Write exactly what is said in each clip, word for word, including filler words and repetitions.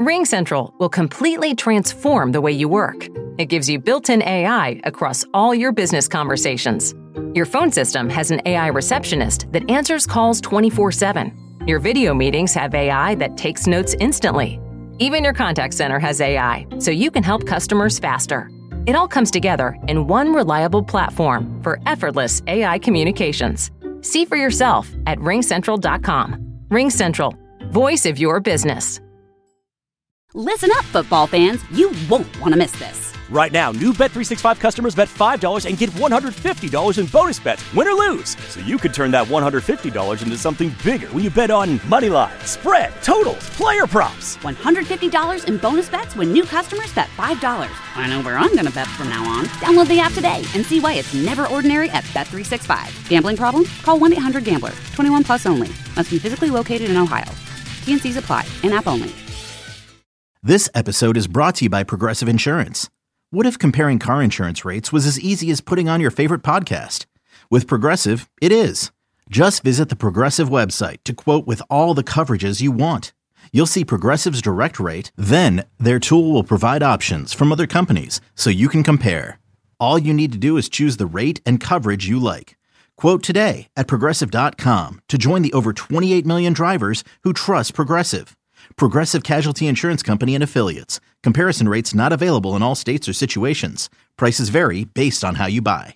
RingCentral will completely transform the way you work. It gives you built-in A I across all your business conversations. Your phone system has an A I receptionist that answers calls twenty-four seven. Your video meetings have A I that takes notes instantly. Even your contact center has A I, so you can help customers faster. It all comes together in one reliable platform for effortless A I communications. See for yourself at ring central dot com. RingCentral, voice of your business. Listen up, football fans. You won't want to miss this. Right now, new Bet three sixty-five customers bet five dollars and get one hundred fifty dollars in bonus bets, win or lose. So you could turn that one hundred fifty dollars into something bigger when you bet on money line, spread, totals, player props. one hundred fifty dollars in bonus bets when new customers bet five dollars. I know where I'm going to bet from now on. Download the app today and see why it's never ordinary at Bet three sixty-five. Gambling problem? Call one eight hundred gambler. twenty-one plus only. Must be physically located in Ohio. T and C's apply. In-app only. This episode is brought to you by Progressive Insurance. What if comparing car insurance rates was as easy as putting on your favorite podcast? With Progressive, it is. Just visit the Progressive website to quote with all the coverages you want. You'll see Progressive's direct rate, then their tool will provide options from other companies so you can compare. All you need to do is choose the rate and coverage you like. Quote today at progressive dot com to join the over twenty-eight million drivers who trust Progressive. Progressive Casualty Insurance Company and Affiliates. Comparison rates not available in all states or situations. Prices vary based on how you buy.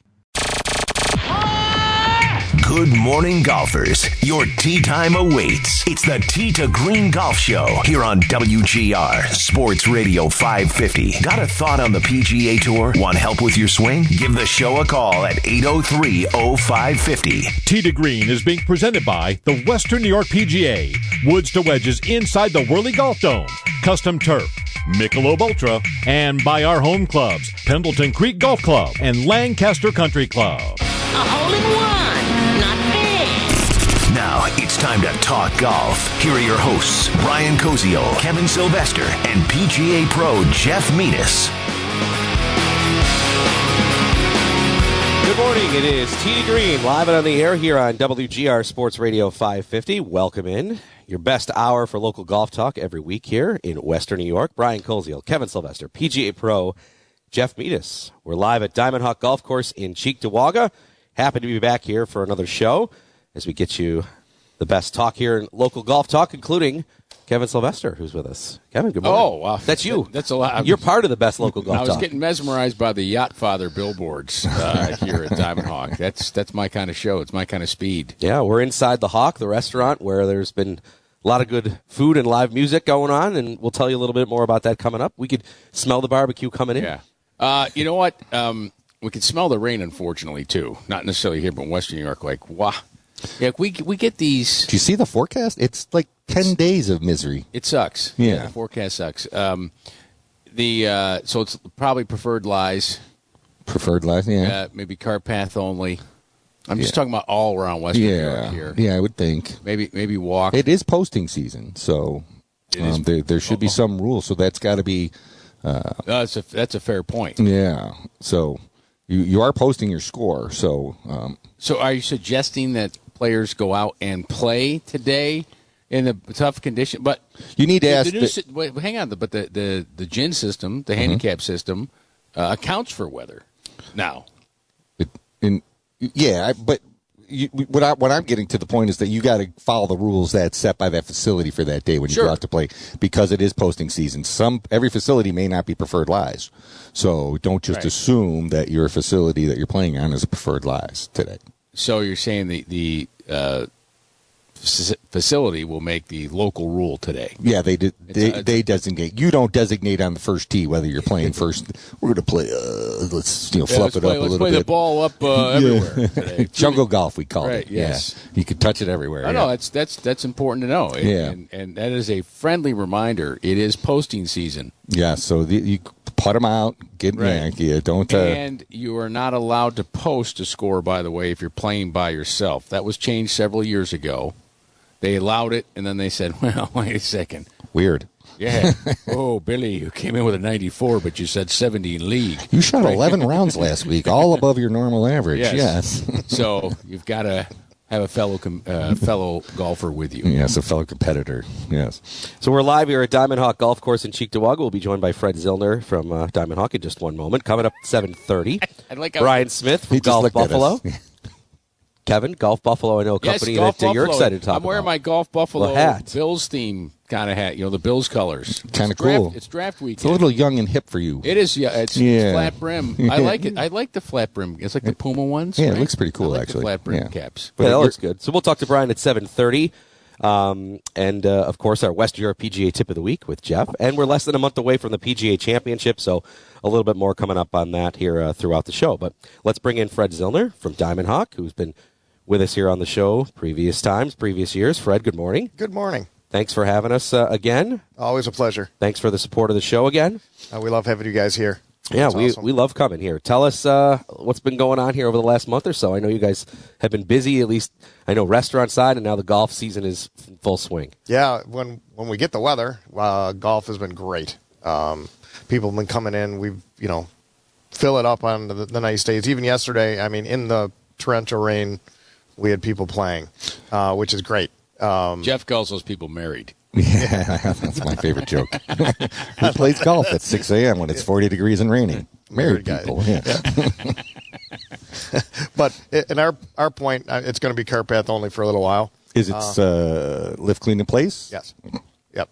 Good morning, golfers. Your tee time awaits. It's the Tee to Green Golf Show here on W G R Sports Radio five fifty. Got a thought on the P G A Tour? Want help with your swing? Give the show a call at eight oh three oh five fifty. Tee to Green is being presented by the Western New York P G A. Woods to wedges inside the Whirly Golf Dome. Custom turf. Michelob Ultra. And by our home clubs, Pendleton Creek Golf Club and Lancaster Country Club. A hole-in-one. Now it's time to talk golf. Here are your hosts, Brian Koziol, Kevin Sylvester, and P G A Pro Jeff Metis. Good morning. It is Tee to Green, live and on the air here on W G R Sports Radio five fifty. Welcome in. Your best hour for local golf talk every week here in Western New York. Brian Koziol, Kevin Sylvester, P G A Pro Jeff Metis. We're live at Diamond Hawk Golf Course in Cheektowaga. Happy to be back here for another show as we get you the best talk here in local golf talk, including Kevin Sylvester, who's with us. Kevin, good morning. Oh, wow. That's you. That, that's a lot. You're part of the best local golf talk. I was talk. getting mesmerized by the Yacht Father billboards uh, here at Diamond Hawk. That's, that's my kind of show. It's my kind of speed. Yeah, we're inside the Hawk, the restaurant, where there's been a lot of good food and live music going on, and we'll tell you a little bit more about that coming up. We could smell the barbecue coming in. Yeah. Uh, you know what? Um, we could smell the rain, unfortunately, too. Not necessarily here, but in Western New York. Like, wow. Yeah, we we get these. Do you see the forecast? It's like ten days of misery. It sucks. Yeah, yeah the forecast sucks. Um, the uh, so it's probably preferred lies. Preferred lies, yeah. Uh, maybe cart path only. I'm yeah. just talking about all around Western yeah. New York here. Yeah, I would think. Maybe maybe walk. It is posting season, so um, there there should be some rules. So that's got to be. Uh, that's a that's a fair point. Yeah. So you you are posting your score. So. Um, so are you suggesting that players go out and play today in the tough condition? But you need to the, ask. The the, new, wait, hang on. But the the the G I N system, the mm-hmm. handicap system, uh, accounts for weather now. It, in yeah, but. You, what, I, what I'm getting to the point is that you got to follow the rules that's set by that facility for that day when you sure. go out to play, because it is posting season. Some every facility may not be preferred lies, so don't just right. assume that your facility that you're playing on is a preferred lies today. So you're saying the the uh, facility will make the local rule today? Yeah, they did. They, a, they designate. You don't designate on the first tee whether you're playing first. We're going to play. Uh, let's you know yeah, fluff it play, up a let's little play bit. The ball up uh, everywhere. Today. Jungle golf, we call right, it. Yes, yeah. You can touch it everywhere. I know yeah. that's that's that's important to know. Yeah, and, and that is a friendly reminder. It is posting season. Yeah, so the, you put them out, get right. yeah, yeah, don't. Uh, and you are not allowed to post a score, by the way, if you're playing by yourself. That was changed several years ago. They allowed it, and then they said, well, wait a second. Weird. Yeah. Oh, Billy, you came in with a ninety-four, but you said seventy in league. You shot eleven rounds last week, all above your normal average. Yes. yes. So you've got to have a fellow com- uh, fellow golfer with you. Yes, a fellow competitor. Yes. So we're live here at Diamond Hawk Golf Course in Cheektowaga. We'll be joined by Fred Zillner from uh, Diamond Hawk in just one moment. Coming up at seven thirty. I like how Brian Smith from He just Golf looked at Buffalo. us. Kevin, Golf Buffalo, I know a Yes, company Golf that uh, you're Buffalo. excited to talk I'm wearing about. my Golf Buffalo The hat. Bills theme kind of hat. You know, the Bills colors. Kinda It's draft- cool. It's draft weekend. It's a little young and hip for you. It is, yeah. It's, Yeah. it's flat brim. I like it. I like the flat brim. It's like the Puma ones. Yeah, it right? looks pretty cool, I like actually. The flat brim Yeah. caps. Yeah, that you're- looks good. So we'll talk to Brian at seven thirty. Um, and, uh, of course, our Western Europe P G A Tip of the Week with Jeff. And we're less than a month away from the P G A Championship, so a little bit more coming up on that here uh, throughout the show. But let's bring in Fred Zillner from Diamond Hawk, who's been with us here on the show previous times, previous years. Fred, good morning. Good morning. Thanks for having us uh, again. Always a pleasure. Thanks for the support of the show again. Uh, we love having you guys here. Yeah, That's we, awesome. we love coming here. Tell us uh, what's been going on here over the last month or so. I know you guys have been busy, at least I know restaurant side, and now the golf season is in full swing. Yeah, when when we get the weather, uh, golf has been great. Um, people have been coming in. We've, you know, fill it up on the, the nice days. Even yesterday, I mean, in the torrential rain, we had people playing, uh, which is great. Um, Jeff calls those people married. Yeah, that's my favorite joke. Who plays golf at six a.m. when it's forty degrees and raining? Married Married people. Yeah. but in our our point, uh, it's going to be cart path only for a little while. Is it uh, lift, clean, in place? Yes. Yep.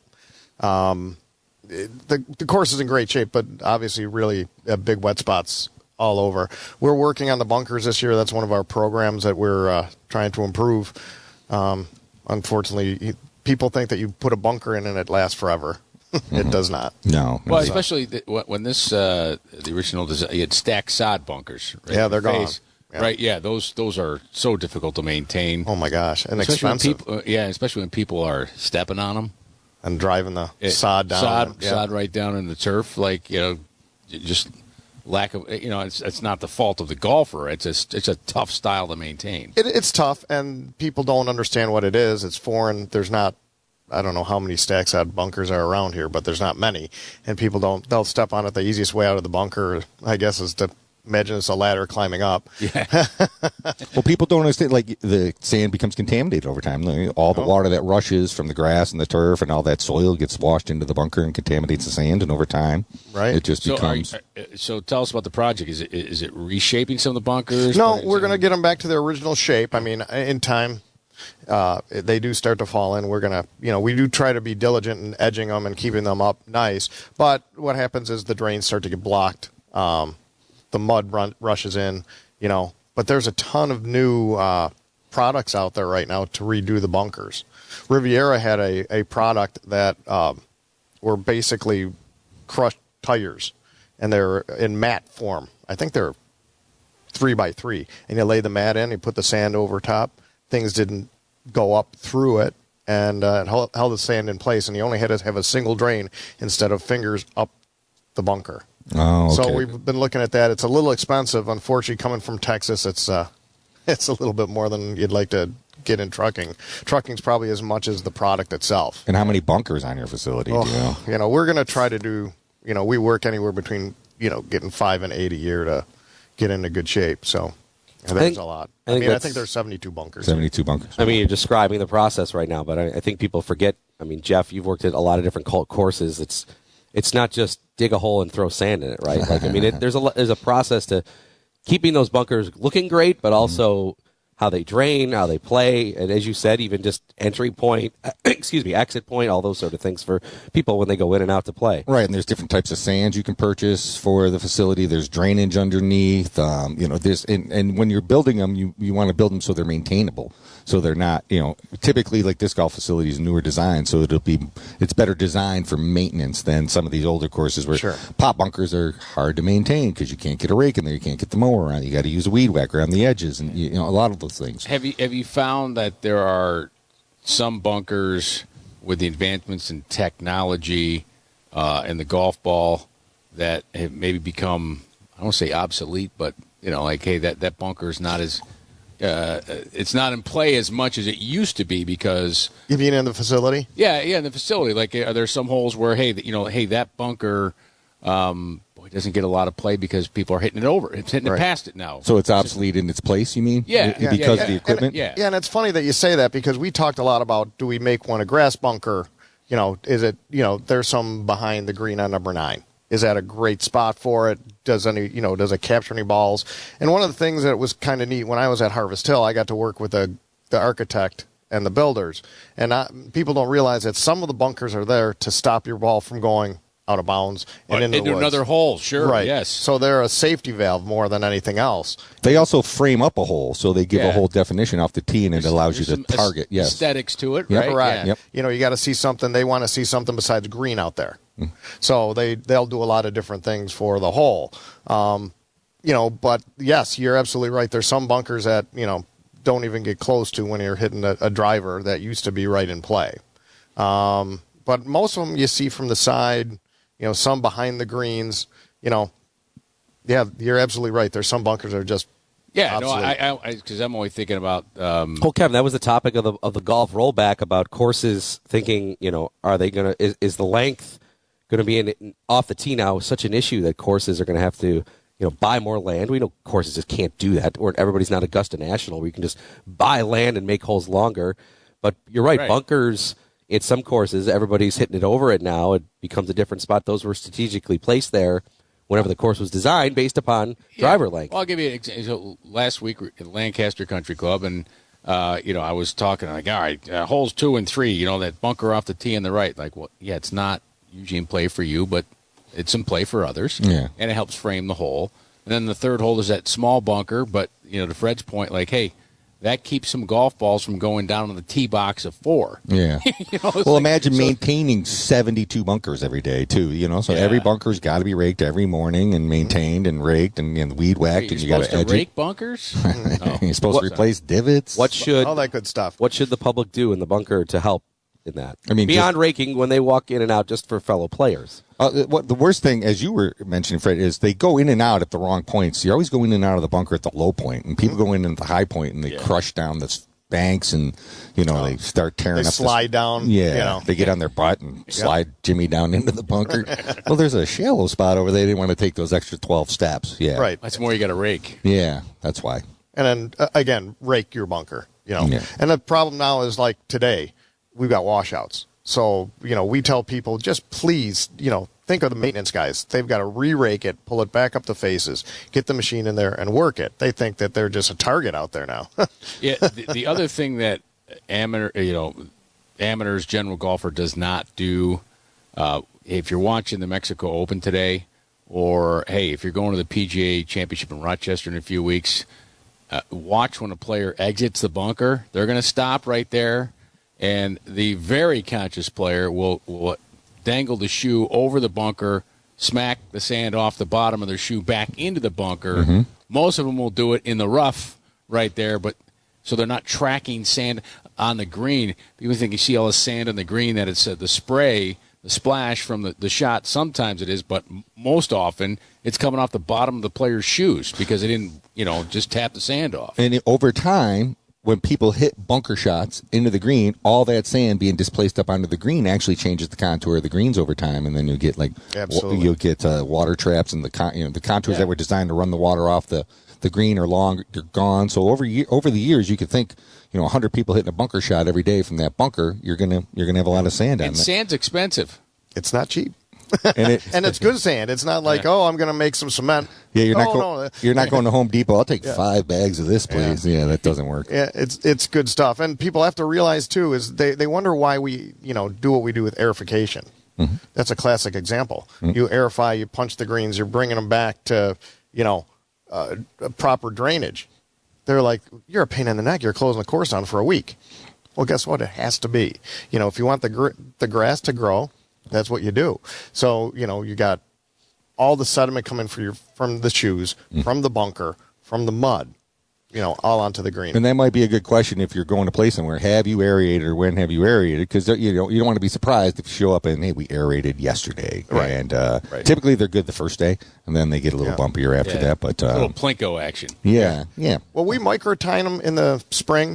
Um, it- the the course is in great shape, but obviously really uh, big wet spots all over. We're working on the bunkers this year. That's one of our programs that we're uh, trying to improve. Um, unfortunately, you, people think that you put a bunker in and it lasts forever. It does not. No. Well, no. especially the, when when this uh, the original design, you had stacked sod bunkers. Right? Yeah, they're gone. Face. Yeah. Right, yeah, those those are so difficult to maintain. Oh my gosh, and especially when expensive. people, uh, yeah, especially when people are stepping on them. And driving the It- sod down. sod, Yeah. sod right down in the turf. Like you know, j- just lack of you know, it's it's not the fault of the golfer. It's a it's a tough style to maintain. It, it's tough, and people don't understand what it is. It's foreign. There's not, I don't know how many stack sod bunkers are around here, but there's not many. And people don't, they'll step on it. The easiest way out of the bunker, I guess, is to imagine it's a ladder climbing up. Yeah. Well, people don't understand. Like the sand becomes contaminated over time. Like, all the Oh. water that rushes from the grass and the turf and all that soil gets washed into the bunker and contaminates the sand. And over time, Right. it just So, are, becomes. uh, so tell us about the project. Is it is it reshaping some of the bunkers? No, Putting we're some- going to get them back to their original shape. I mean, in time, uh, they do start to fall in. We're going to, you know, we do try to be diligent in edging them and keeping them up nice. But what happens is the drains start to get blocked. Um, the mud run, rushes in, you know. But there's a ton of new uh, products out there right now to redo the bunkers. Riviera had a, a product that um, were basically crushed tires, and they're in matte form. I think they're three by three, and you lay the mat in, you put the sand over top. Things didn't go up through it, and uh, it held, held the sand in place, and you only had to have a single drain instead of fingers up the bunker. Oh, okay. So we've been looking at that. It's a little expensive, unfortunately. Coming from Texas, it's uh, it's a little bit more than you'd like to get in trucking. Trucking's probably as much as the product itself. And how many bunkers on your facility? Oh, do you know? you know, we're going to try to do. You know, we work anywhere between you know getting five and eight a year to get into good shape. So there's think- a lot. I I, think mean, I that's- think there's seventy-two bunkers. Seventy-two bunkers. I mean, you're describing the process right now, but I, I think people forget. I mean, Jeff, you've worked at a lot of different cult courses. It's it's not just dig a hole and throw sand in it, right? Like, I mean, it, there's a lo- there's a process to keeping those bunkers looking great, but also how they drain, how they play, and as you said, even just entry point, excuse me, exit point, all those sort of things for people when they go in and out to play. Right, and there's different types of sands you can purchase for the facility. There's drainage underneath. Um, you know, this and, and when you're building them, you, you want to build them so they're maintainable. So they're not, you know, typically like this golf facility is newer design, so it'll be it's better designed for maintenance than some of these older courses where Sure. pop bunkers are hard to maintain because you can't get a rake in there, you can't get the mower around, you got to use a weed whacker on the edges, and you know a lot of those things. Have you have you found that there are some bunkers with the advancements in technology uh, and the golf ball that have maybe become, I don't want to say obsolete, but you know, like hey, that that bunker is not as uh, it's not in play as much as it used to be because You mean in the facility? yeah, yeah, in the facility, like are there some holes where hey, you know, hey, that bunker. Um, it doesn't get a lot of play because people are hitting it over. It's hitting Right. it past it now. So it's obsolete in its place, you mean? Yeah, Because yeah, of yeah. the equipment? Yeah. Yeah, and it's funny that you say that because we talked a lot about do we make one a grass bunker? You know, is it, you know, there's some behind the green on number nine. Is that a great spot for it? Does any, you know, does it capture any balls? And one of the things that was kind of neat when I was at Harvest Hill, I got to work with the, the architect and the builders. And I, people don't realize that some of the bunkers are there to stop your ball from going out of bounds and Or into, into the woods. another hole, sure, Right. yes. So they're a safety valve more than anything else. They also frame up a hole, so they give Yeah. a whole definition off the tee, and it allows you There's to some target. Yes. aesthetics to it, Yep. right? Correct. Yeah. Yep. You know, you got to see something. They want to see something besides green out there. So they, they'll do a lot of different things for the hole. Um, you know, but yes, you're absolutely right. There's some bunkers that, you know, don't even get close to when you're hitting a, a driver that used to be right in play. Um, but most of them you see from the side, you know, some behind the greens, you know, yeah, you're absolutely right. There's some bunkers that are just Yeah, no, obsolete. I because I'm only thinking about. Um, Well, Kevin, that was the topic of the of the golf rollback about courses thinking, you know, are they going to, is, is the length going to be in, off the tee now such an issue that courses are going to have to, you know, buy more land? We know courses just can't do that, or everybody's not Augusta National where you can just buy land and make holes longer. But you're right, Right. bunkers, in some courses, everybody's hitting it over it now. It becomes a different spot. Those were strategically placed there whenever the course was designed based upon driver length. Well, I'll give you an example. So last week at Lancaster Country Club, and uh, you know, I was talking like, all right, uh, holes two and three, you know, that bunker off the tee on the right. Like, well, yeah, it's not usually in play for you, but it's in play for others. Yeah. And it helps frame the hole. And then the third hole is that small bunker, but you know, to Fred's point, like, hey, that keeps some golf balls from going down on the tee box of four. Yeah. You know, it's Well, like- imagine so- maintaining seventy-two bunkers every day, too. You know, so Yeah. every bunker's got to be raked every morning and maintained and raked and, and weed whacked, You're and you got supposed to to edge rake bunkers? it. Oh. You're supposed to replace divots. What should all that good stuff. what should the public do in the bunker to help in that? I mean, beyond just- raking when they walk in and out, just for fellow players. Uh, what the worst thing, as you were mentioning, Fred, is they go in and out at the wrong points. You're always going in and out of the bunker at the low point, and people go in at the high point and they crush down the s- banks, and you know they start tearing They up. slide the, down, Yeah, you know. they get on their butt and slide Jimmy down into the bunker. Well, there's a shallow spot over there. They didn't want to take those extra twelve steps. Yeah, Right. That's more you got to rake. Yeah, that's why. And then uh, again, rake your bunker. You know, Yeah. and the problem now is like today, we've got washouts. So you know, we tell people just please, you know, think of the maintenance guys. They've got to re-rake it, pull it back up the faces, get the machine in there, and work it. They think that they're just a target out there now. Yeah, the, the other thing that amateur, you know, amateurs, general golfer does not do. Uh, if you're watching the Mexico Open today, or hey, if you're going to the P G A Championship in Rochester in a few weeks, uh, watch when a player exits the bunker. They're going to stop right there, and the very conscious player will will dangle the shoe over the bunker, smack the sand off the bottom of their shoe back into the bunker. Mm-hmm. Most of them will do it in the rough right there, but so they're not tracking sand on the green. People think you see all the sand on the green, that it's uh, the spray, the splash from the, the shot. Sometimes it is, but m- most often it's coming off the bottom of the player's shoes because they didn't, you know, just tap the sand off. And it, over time, when people hit bunker shots into the green, all that sand being displaced up onto the green actually changes the contour of the greens over time, and then you'll get like Absolutely. you'll get uh, water traps, and the con- you know the contours Yeah. that were designed to run the water off the, the green are long, they're gone. So over ye- over the years, you could think, you know, one hundred people hitting a bunker shot every day from that bunker, you're gonna you're gonna have a lot of sand on And it. sand's expensive. It's not cheap. And, it, And it's good sand. It's not like, oh, I'm going to make some cement. yeah, you're not oh, go- no. you're not going to Home Depot. I'll take five bags of this, please. Yeah, that doesn't work. Yeah, it's it's good stuff. And people have to realize too is they, they wonder why we, you know, do what we do with aerification. Mm-hmm. That's a classic example. You aerify, you punch the greens, you're bringing them back to, you know, uh, proper drainage. They're like, you're a pain in the neck. You're closing the course down for a week. Well, guess what? It has to be. You know, if you want the gr- the grass to grow, that's what you do. So, you know, you got all the sediment coming for your, from the shoes, from the bunker, from the mud, you know, all onto the green. And that might be a good question if you're going to play somewhere. Have you aerated, or when have you aerated? Because you know you don't want to be surprised if you show up and hey, we aerated yesterday. Right. And uh, Right. typically they're good the first day, and then they get a little Yeah. bumpier after Yeah. that. But A little um, plinko action. yeah, yeah, Well, we microtine them in the spring,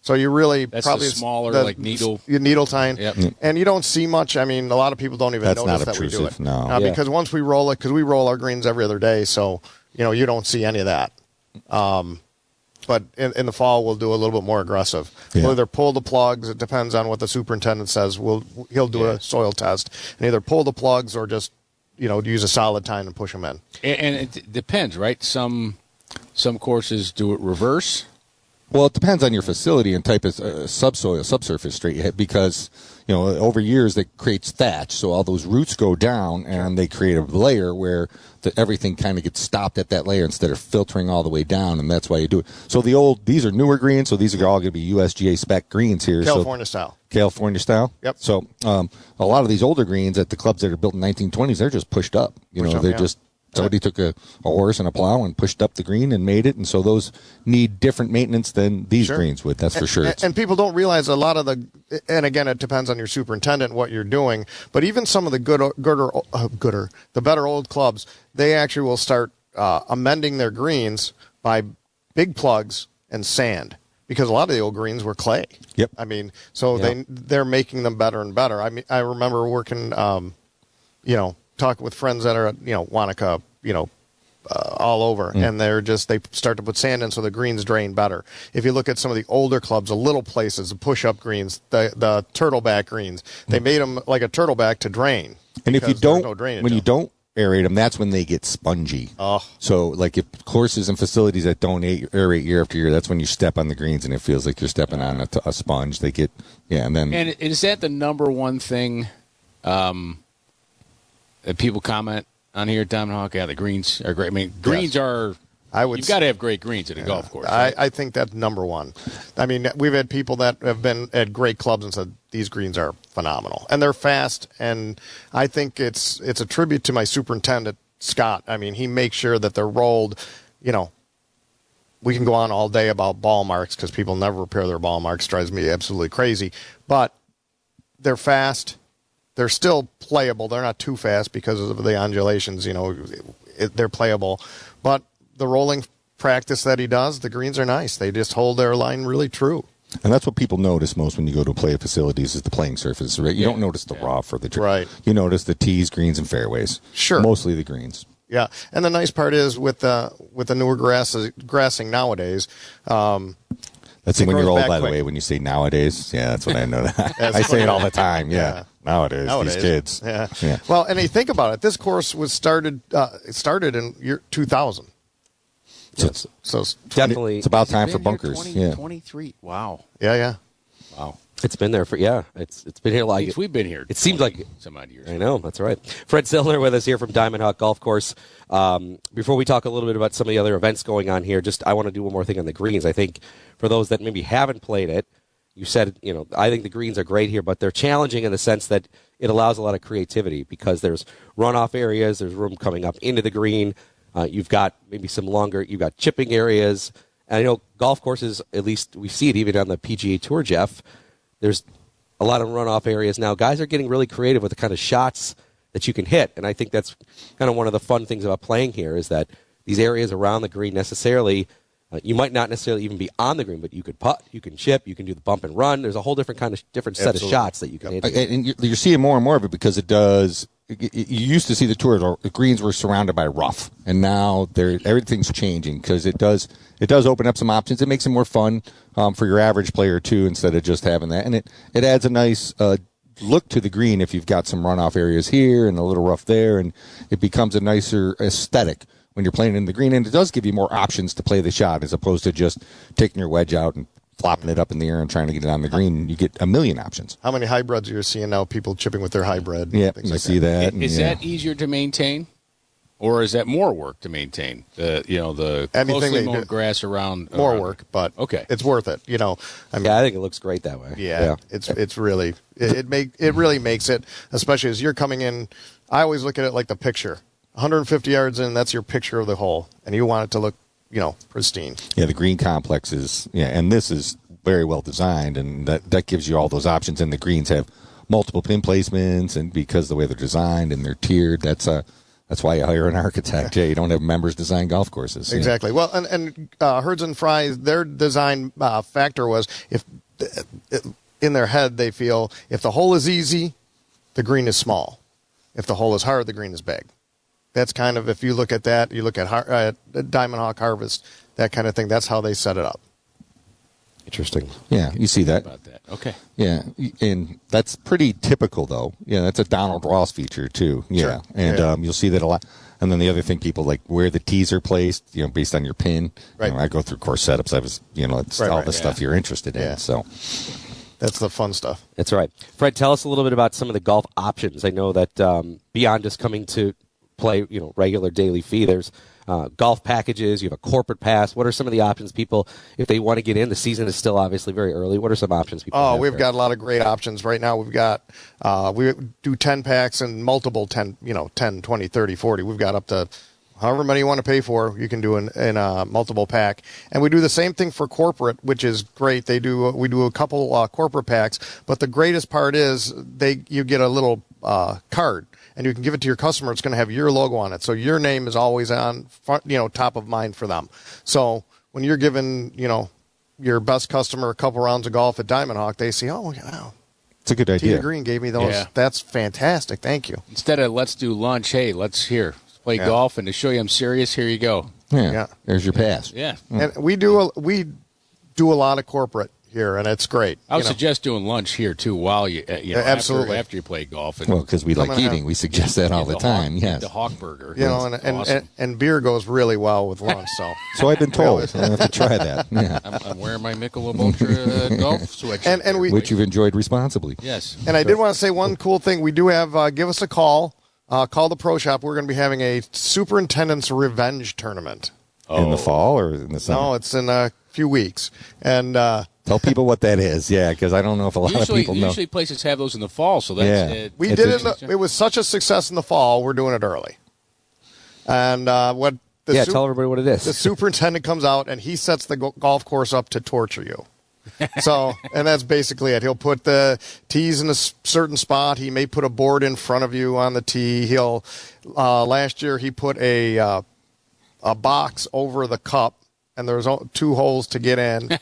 So you really That's probably the smaller, the, like needle. Needle tine. Yep. And you don't see much. I mean, a lot of people don't even That's notice not that we do obtrusive, it. no. Uh, Yeah. Because once we roll it, because we roll our greens every other day, so, you know, you don't see any of that. Um, but in, in the fall, we'll do a little bit more aggressive. Yeah. We'll either pull the plugs. It depends on what the superintendent says. We'll He'll do Yeah. a soil test and either pull the plugs or just, you know, use a solid tine and push them in. And, and it d- depends, right? Some some courses do it reverse. Well, it depends on your facility and type of uh, subsoil, subsurface straight you hit, because, you know, over years that creates thatch, so all those roots go down and they create a layer where the, everything kind of gets stopped at that layer instead of filtering all the way down, and that's why you do it. So the old, these are newer greens, so these are all going to be U S G A spec greens here. California so, style. California style? Yep. So um, a lot of these older greens at the clubs that are built in nineteen twenties, they're just pushed up. You Pushed know, up, they're yeah. just, somebody took a, a horse and a plow and pushed up the green and made it, and so those need different maintenance than these Sure. greens would, that's for sure. And, and people don't realize a lot of the, and again, it depends on your superintendent what you're doing. But even some of the good, gooder, uh, gooder, the better old clubs, they actually will start uh, amending their greens by big plugs and sand, because a lot of the old greens were clay. Yep. I mean, so Yep. they they're making them better and better. I mean, I remember working, um, you know, talking with friends that are at, you know, Wanaka, you know, uh, all over, Mm. and they're just they start to put sand in so the greens drain better. If you look at some of the older clubs, the little places, the push-up greens, the the turtleback greens, they made them like a turtleback to drain. And if you because there's don't, no drainage when you of them. don't aerate them, that's when they get spongy. Oh. So, like, if courses and facilities that don't a- aerate year after year, that's when you step on the greens and it feels like you're stepping on a, t- a sponge. They get, yeah, and then And is that the number one thing um, that people comment on here at Diamond Hawk? Yeah, the greens are great. I mean, greens Yes. are. I would You've s- got to have great greens at a golf course. I, Right? I think that's number one. I mean, we've had people that have been at great clubs and said these greens are phenomenal, and they're fast. And I think it's it's a tribute to my superintendent Scott. I mean, he makes sure that they're rolled. You know, we can go on all day about ball marks because people never repair their ball marks. Drives me absolutely crazy. But they're fast. They're still playable. They're not too fast because of the undulations. You know, it, they're playable, but the rolling practice that he does, the greens are nice. They just hold their line really true. and that's what people notice most when you go to play facilities is the playing surface. Right? You Yeah. don't notice the Yeah. rough or the dr- Right. You notice the tees, greens, and fairways. Sure. Mostly the greens. Yeah, and the nice part is with the with the newer grasses, grassing nowadays. Um, That's It when grows you're old, back by the quick. way, when you say nowadays. Yeah, that's what I know. That. That's I say it funny. all the time. Yeah, Yeah. nowadays, nowadays, these kids. Yeah. Yeah. Well, and you think about it. This course was started. Uh, it started in year two thousand. So it's, So it's Definitely. it's about time for Been here bunkers. twenty, Yeah. twenty-three. Wow. yeah, yeah. Wow. It's been there for, yeah. It's It's been here like. Since we've been here. It seems twenty like- some odd years. I know, that's right. Fred Zillner with us here from Diamond Hawk Golf Course. Um, before we talk a little bit about some of the other events going on here, just I want to do one more thing on the greens. I think for those that maybe haven't played it, you said, you know, I think the greens are great here, but they're challenging in the sense that it allows a lot of creativity because there's runoff areas, there's room coming up into the green. Uh, you've got maybe some longer, you've got chipping areas. And I know golf courses, at least we see it even on the P G A Tour, Jeff, there's a lot of runoff areas now. Guys are getting really creative with the kind of shots that you can hit, and I think that's kind of one of the fun things about playing here is that these areas around the green necessarily, uh, you might not necessarily even be on the green, but you could putt, you can chip, you can do the bump and run. There's a whole different kind of different set Absolutely. of shots that you can hit. And and you're you're seeing more and more of it because it does. You used to see the tours, or the greens were surrounded by rough, and now there everything's changing because it does it does open up some options. It makes it more fun um, for your average player too, instead of just having that, and it it adds a nice uh, look to the green if you've got some runoff areas here and a little rough there, and it becomes a nicer aesthetic when you're playing in the green, and it does give you more options to play the shot as opposed to just taking your wedge out and flopping it up in the air and trying to get it on the green. You get a million options. How many hybrids are you seeing now? People chipping with their hybrid. Yeah, things you like see that. and, Is yeah. that easier to maintain, or is that more work to maintain? The you know the Anything closely they mowed do- grass around More around- work, but Okay. it's worth it. You know, I mean, Yeah, I think it looks great that way. Yeah, it's it's really it, it make it really makes it, especially as you're coming in. I always look at it like the picture. one hundred fifty yards in, that's your picture of the hole, and you want it to look, you know, pristine. Yeah, the green complex is, yeah, and this is very well designed, and that, that gives you all those options. And the greens have multiple pin placements, and because the way they're designed and they're tiered, that's a That's why you hire an architect. Yeah, you don't have members design golf courses. Yeah. Exactly. Well, and, and uh, Herds and Fry, their design uh, factor was if in their head they feel if the hole is easy, the green is small. If the hole is hard, the green is big. That's kind of, if you look at that, you look at uh, Diamond Hawk Harvest, that kind of thing, that's how they set it up. Interesting. Yeah, you see that. About that. Okay. Yeah, and that's pretty typical, though. Yeah, that's a Donald Ross feature, too. Yeah, Sure. and Yeah. Um, you'll see that a lot. And then the other thing, people like where the tees are placed, you know, based on your pin. Right. You know, I go through course setups. I was, you know, it's Right, all right, the yeah. stuff you're interested in. Yeah. So That's the fun stuff. That's right. Fred, tell us a little bit about some of the golf options. I know that um, beyond just coming to play, you know, regular daily fee, there's uh, golf packages. You have a corporate pass. What are some of the options people, if they want to get in? The season is still obviously very early. What are some options people Oh, have we've there? got a lot of great options right now. We've got, uh, we do ten packs and multiple ten, you know, ten, twenty, thirty, forty. We've got up to however many you want to pay for, you can do in, in a multiple pack. And we do the same thing for corporate, which is great. They do, we do a couple uh, corporate packs, but the greatest part is they, you get a little uh, card. And you can give it to your customer. It's going to have your logo on it, so your name is always on, front, you know, top of mind for them. So when you're giving, you know, your best customer a couple rounds of golf at Diamond Hawk, they see, oh, wow, it's a good idea. Tia Green gave me those. Yeah. That's fantastic. Thank you. Instead of let's do lunch, hey, let's here let's play Yeah. golf, and to show you I'm serious, here you go. Yeah, Yeah. there's your pass. Yeah. And we do a, we do a lot of corporate here, and it's great. I would you know. suggest doing lunch here too while you, uh, you know, Yeah, absolutely. after, after you play golf. And Well, because we I'm like gonna eating, have- we suggest that all get the time. Hawk, Yes. the Hawk Burger. You know, and, It's and, awesome. and, and beer goes really well with lunch. So So I've been told. I have to try that. Yeah. I'm, I'm wearing my Michelob Ultra uh, golf sweatshirt. And- and we- Which you've enjoyed responsibly. yes. And I did want to say one cool thing. We do have, uh, give us a call. Uh, call the Pro Shop. We're going to be having a Superintendent's Revenge tournament. In the fall or in the summer? No, it's in a few weeks. And uh, Tell people what that is. Yeah, because I don't know if a lot Usually, of people know. usually places have those in the fall, so that's Yeah. it. we It's did a- it. In the, it was such a success in the fall. We're doing it early. And uh, what the Yeah, su- tell everybody what it is. the superintendent comes out and he sets the go- golf course up to torture you. So, and that's basically it. He'll put the tees in a s- certain spot. He may put a board in front of you on the tee. He'll. Uh, last year he put a uh, a box over the cup, and there's o- two holes to get in.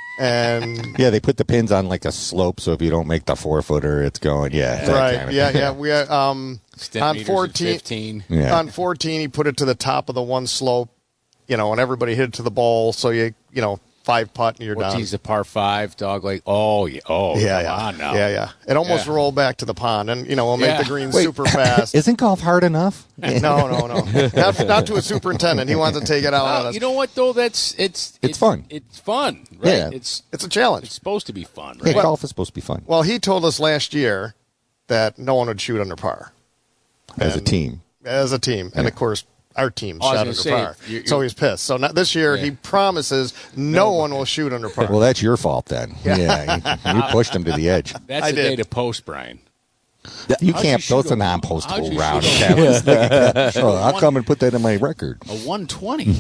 And Yeah, they put the pins on like a slope, so if you don't make the four footer, it's going. Yeah, that right, kind of yeah, thing. yeah. We uh, um Step on meters at fourteen. fifteen. Yeah. On fourteen, he put it to the top of the one slope, you know, and everybody hit it to the bowl. So you, you know, five putt and you're Or done. tease the par five, dog leg. Oh, yeah. Oh, yeah, come yeah, on now. yeah, yeah. It almost Yeah. rolled back to the pond, and you know, we'll make Yeah. the green Wait. super fast. Isn't golf hard enough? no, no, no, not, not to a superintendent. He wants to take it out on Well, us. you know what though? That's it's It's fun. It's fun, right? Yeah. It's It's a challenge. it's supposed to be fun, Yeah, right? golf is supposed to be fun Well, he told us last year that no one would shoot under par as a and- team. as a team, and of course. Our team Oh, I was shot gonna under say, par, you're- so you're- he's pissed. So not, this year, Yeah. he promises no one will shoot under par. Well, that's your fault then. Yeah, you, you pushed him to the edge. That's I the did. day to post, Brian. You How'd can't. you shoot Those are a- non-postable how'd you round. shoot a- Kevin. Oh, I'll come and put that in my record. A one twenty.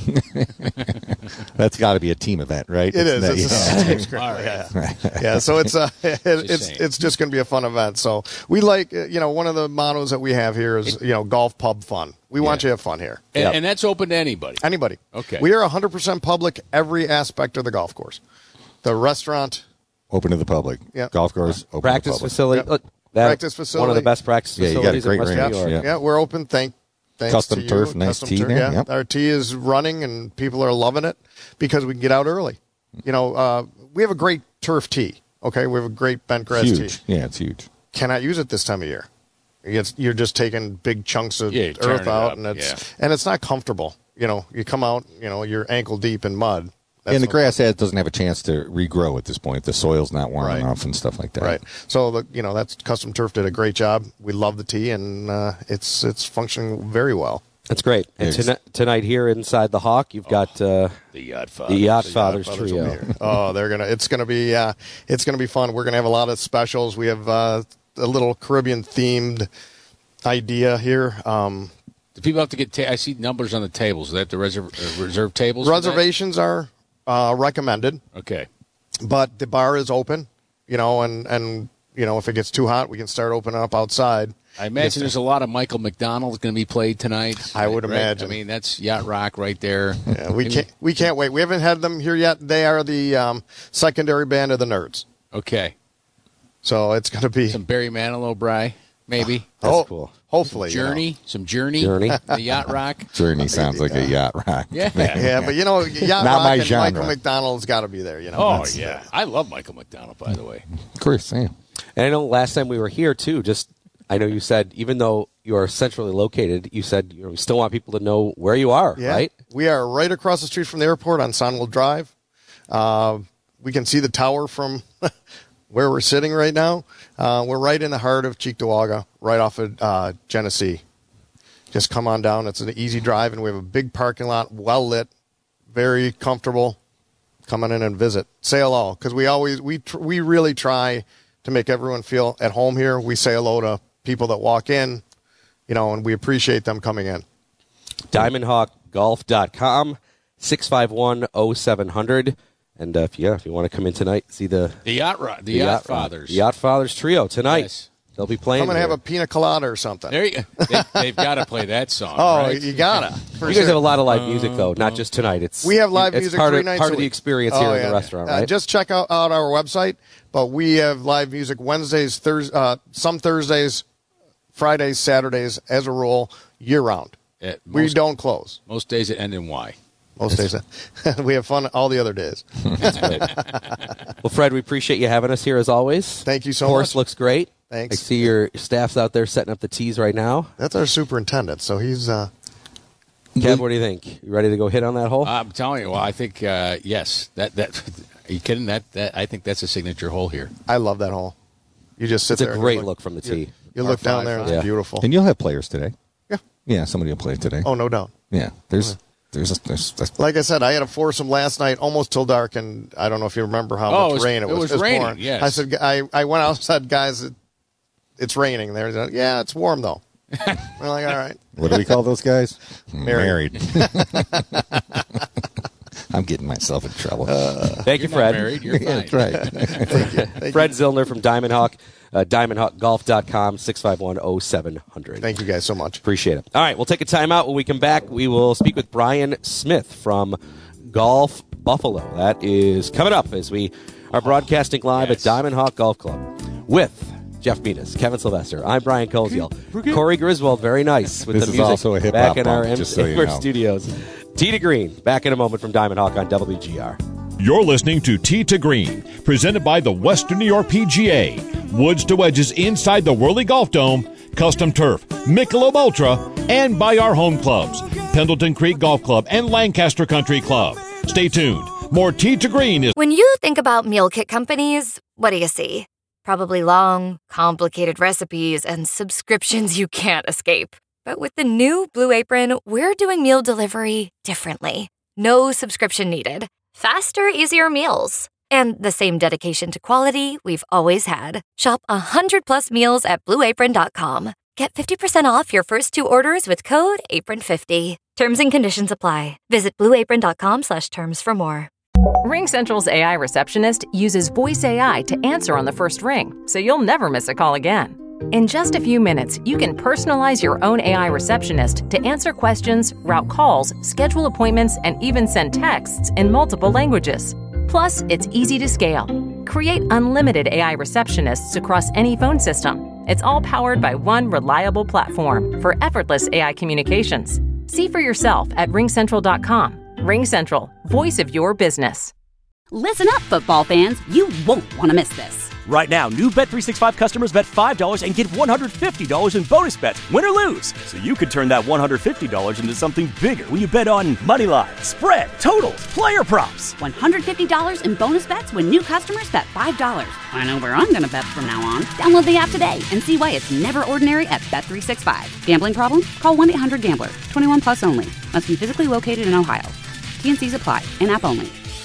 That's got to be a team event, right? It is. Not- It's a yeah. team scrim. All right. Yeah, yeah. So it's uh, it, it's saying. it's just going to be a fun event. So we like uh, you know one of the mottos that we have here is you know golf pub fun. We want you to have fun here. And, Yep. and that's open to anybody. Anybody. Okay. We are one hundred percent public every aspect of the golf course. The restaurant, Open to the public. Yeah. Golf course. Open Practice to the public. facility. Yep. Look, that- Practice One of facility. the best practice Yeah, you got a facilities great in Western range, New York. yeah. yeah, we're open. Thank. Thanks Custom to you. turf, nice Custom tee turf, there, Yeah, yep. our tee is running and people are loving it because we can get out early. You know, uh, we have a great turf tee. Okay, we have a great bent grass Huge. tee. Yeah, it's huge. Cannot use it this time of year. It's, you're just taking big chunks of Yeah, you turn earth it out, up, and it's yeah. and it's not comfortable. You know, you come out, you know, you're ankle deep in mud. That's and the no- grass head doesn't have a chance to regrow at this point. The soil's not warm Right. enough and stuff like that. Right. So the you know that's Custom Turf did a great job. We love the tee, and uh, it's it's functioning very well. That's great. And There's- tonight, tonight here inside the Hawk, you've got uh, The Yacht the Father. Yacht The Fathers Godfathers will be trio. here. Oh, they're gonna. It's gonna be. Uh, it's gonna be fun. We're gonna have a lot of specials. We have uh, a little Caribbean themed idea here. Um, Do people have to get? Ta- I see numbers on the tables. Do they have to reserve uh, reserve tables? for that? reservations are uh, recommended, Okay. but the bar is open. You know, and and you know, if it gets too hot, we can start opening up outside. I imagine there's a lot of Michael McDonald going to be played tonight. I would right? imagine. I mean, that's Yacht Rock right there. Yeah, we can't we can't wait. We haven't had them here yet. They are the um, secondary band of the Nerds. Okay. So it's going to be some Barry Manilow, Bry, maybe. That's oh, cool. Hopefully, some Journey, you know. some Journey, Journey, the Yacht Rock. Journey sounds like a Yacht Rock. Yeah, yeah, but you know, Yacht Not Rock my and genre. Michael McDonald's got to be there. You know. Oh That's, yeah, I love Michael McDonald. By the way, Of course, yeah. And I know last time we were here too. Just I know you said even though you are centrally located, you said you, know, you still want people to know where you are, yeah. right? We are right across the street from the airport on Sonwell Drive. Uh, we can see the tower from where we're sitting right now. Uh, we're right in the heart of Cheektowaga, right off of uh, Genesee. Just come on down. It's an easy drive, and we have a big parking lot, well lit, very comfortable. Come on in and visit. Say hello, because we always we tr- we really try to make everyone feel at home here. We say hello to people that walk in, you know, and we appreciate them coming in. diamond hawk golf dot com, six five one, oh seven hundred. And uh, if, yeah, if you want to come in tonight, see the the Yacht Rock, the, the Yacht, Yacht Fathers, the Yacht Fathers trio tonight. Yes. They'll be playing. I'm going to here. have a pina colada or something. There you, they, they've got to play that song. Oh, right? you gotta. You guys have a lot of live music though, not just tonight. It's We have live it's music part three of, nights part a of the week. experience Oh, here in yeah. the restaurant, Uh, right? just check out, out our website. But we have live music Wednesdays, Thurs, uh, some Thursdays, Fridays, Saturdays, as a rule, year round. Yeah, we most- don't close. Most days it end in Y. Most days. We have fun all the other days. Well, Fred, we appreciate you having us here as always. Thank you so Course much. looks great. Thanks. I see your staff's out there setting up the tees right now. That's our superintendent, so he's. Uh, Kev, what do you think? You ready to go hit on that hole? I'm telling you, well, I think uh, yes. That that are you kidding? That that I think that's a signature hole here. I love that hole. You just sit It's a there. and great you look from the you- tee. You, look Par down there, five, it's yeah. beautiful. And you'll have players today. Yeah. Yeah, somebody will play today. Oh, no doubt. Yeah, there's there's a, there's, there's Like I said, I had a foursome last night, almost till dark, and I don't know if you remember how Oh, much it was- rain it it was. was raining, pouring. yes. I said, I, I went outside, guys. It, it's raining. They're like, yeah, it's warm though. We're like, all right. what do we call those guys? Married. I'm getting myself in trouble. Thank you, You're not Fred. married. You're fine. That's right. Fred Zillner from Diamond Hawk, uh, diamond hawk golf dot com, six five one, oh seven hundred. Thank you guys so much. Appreciate it. All right, we'll take a timeout. When we come back, we will speak with Brian Smith from Golf Buffalo. That is coming up as we are broadcasting live Yes. at Diamond Hawk Golf Club with Jeff Metis, Kevin Sylvester. I'm Brian Koziel. Corey Griswold, very nice with This the is music also a hip-hop back in our, bump, just so you our know. studios. Tee to Green, back in a moment from Diamond Hawk on W G R. You're listening to Tee to Green, presented by the Western New York P G A. Woods to wedges inside the Whirly Golf Dome, custom turf, Michelob Ultra, and by our home clubs, Pendleton Creek Golf Club and Lancaster Country Club. Stay tuned. More Tee to Green is... When you think about meal kit companies, what do you see? Probably long, complicated recipes and subscriptions you can't escape. But with the new Blue Apron, we're doing meal delivery differently. No subscription needed. Faster, easier meals. And the same dedication to quality we've always had. Shop one hundred plus meals at blue apron dot com. Get fifty percent off your first two orders with code apron fifty. Terms and conditions apply. Visit blue apron dot com slash terms for more. RingCentral's A I receptionist uses voice A I to answer on the first ring, so you'll never miss a call again. In just a few minutes, you can personalize your own A I receptionist to answer questions, route calls, schedule appointments, and even send texts in multiple languages. Plus, it's easy to scale. Create unlimited A I receptionists across any phone system. It's all powered by one reliable platform for effortless A I communications. See for yourself at ring central dot com. RingCentral, voice of your business. Listen up, football fans. You won't want to miss this. Right now, new Bet three sixty-five customers bet five dollars and get one hundred fifty dollars in bonus bets, win or lose. So you could turn that one hundred fifty dollars into something bigger when you bet on money line, spread, totals, player props. one hundred fifty dollars in bonus bets when new customers bet five dollars. I know where I'm going to bet from now on. Download the app today and see why it's never ordinary at Bet three sixty-five. Gambling problem? Call one eight hundred gambler. twenty-one plus only. Must be physically located in Ohio. T and C's apply. In-app only.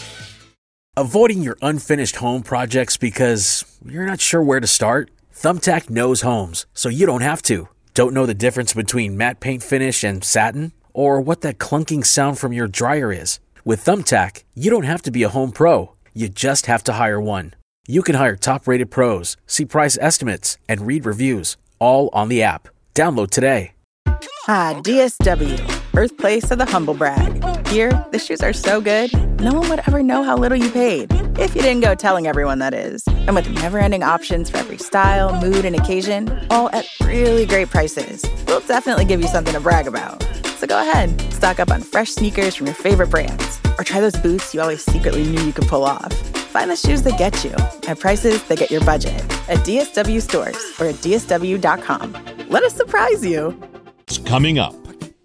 Avoiding your unfinished home projects because you're not sure where to start? Thumbtack knows homes, so you don't have to. Don't know the difference between matte paint finish and satin? Or what that clunking sound from your dryer is? With Thumbtack, you don't have to be a home pro. You just have to hire one. You can hire top-rated pros, see price estimates, and read reviews, all on the app. Download today. Ah, D S W, birthplace of the humble brag. Here, the shoes are so good, no one would ever know how little you paid. If you didn't go telling everyone, that is. And with never-ending options for every style, mood, and occasion, all at really great prices, we'll definitely give you something to brag about. So go ahead, stock up on fresh sneakers from your favorite brands, or try those boots you always secretly knew you could pull off. Find the shoes that get you at prices that get your budget at D S W stores or at D S W dot com. Let us surprise you. Coming up.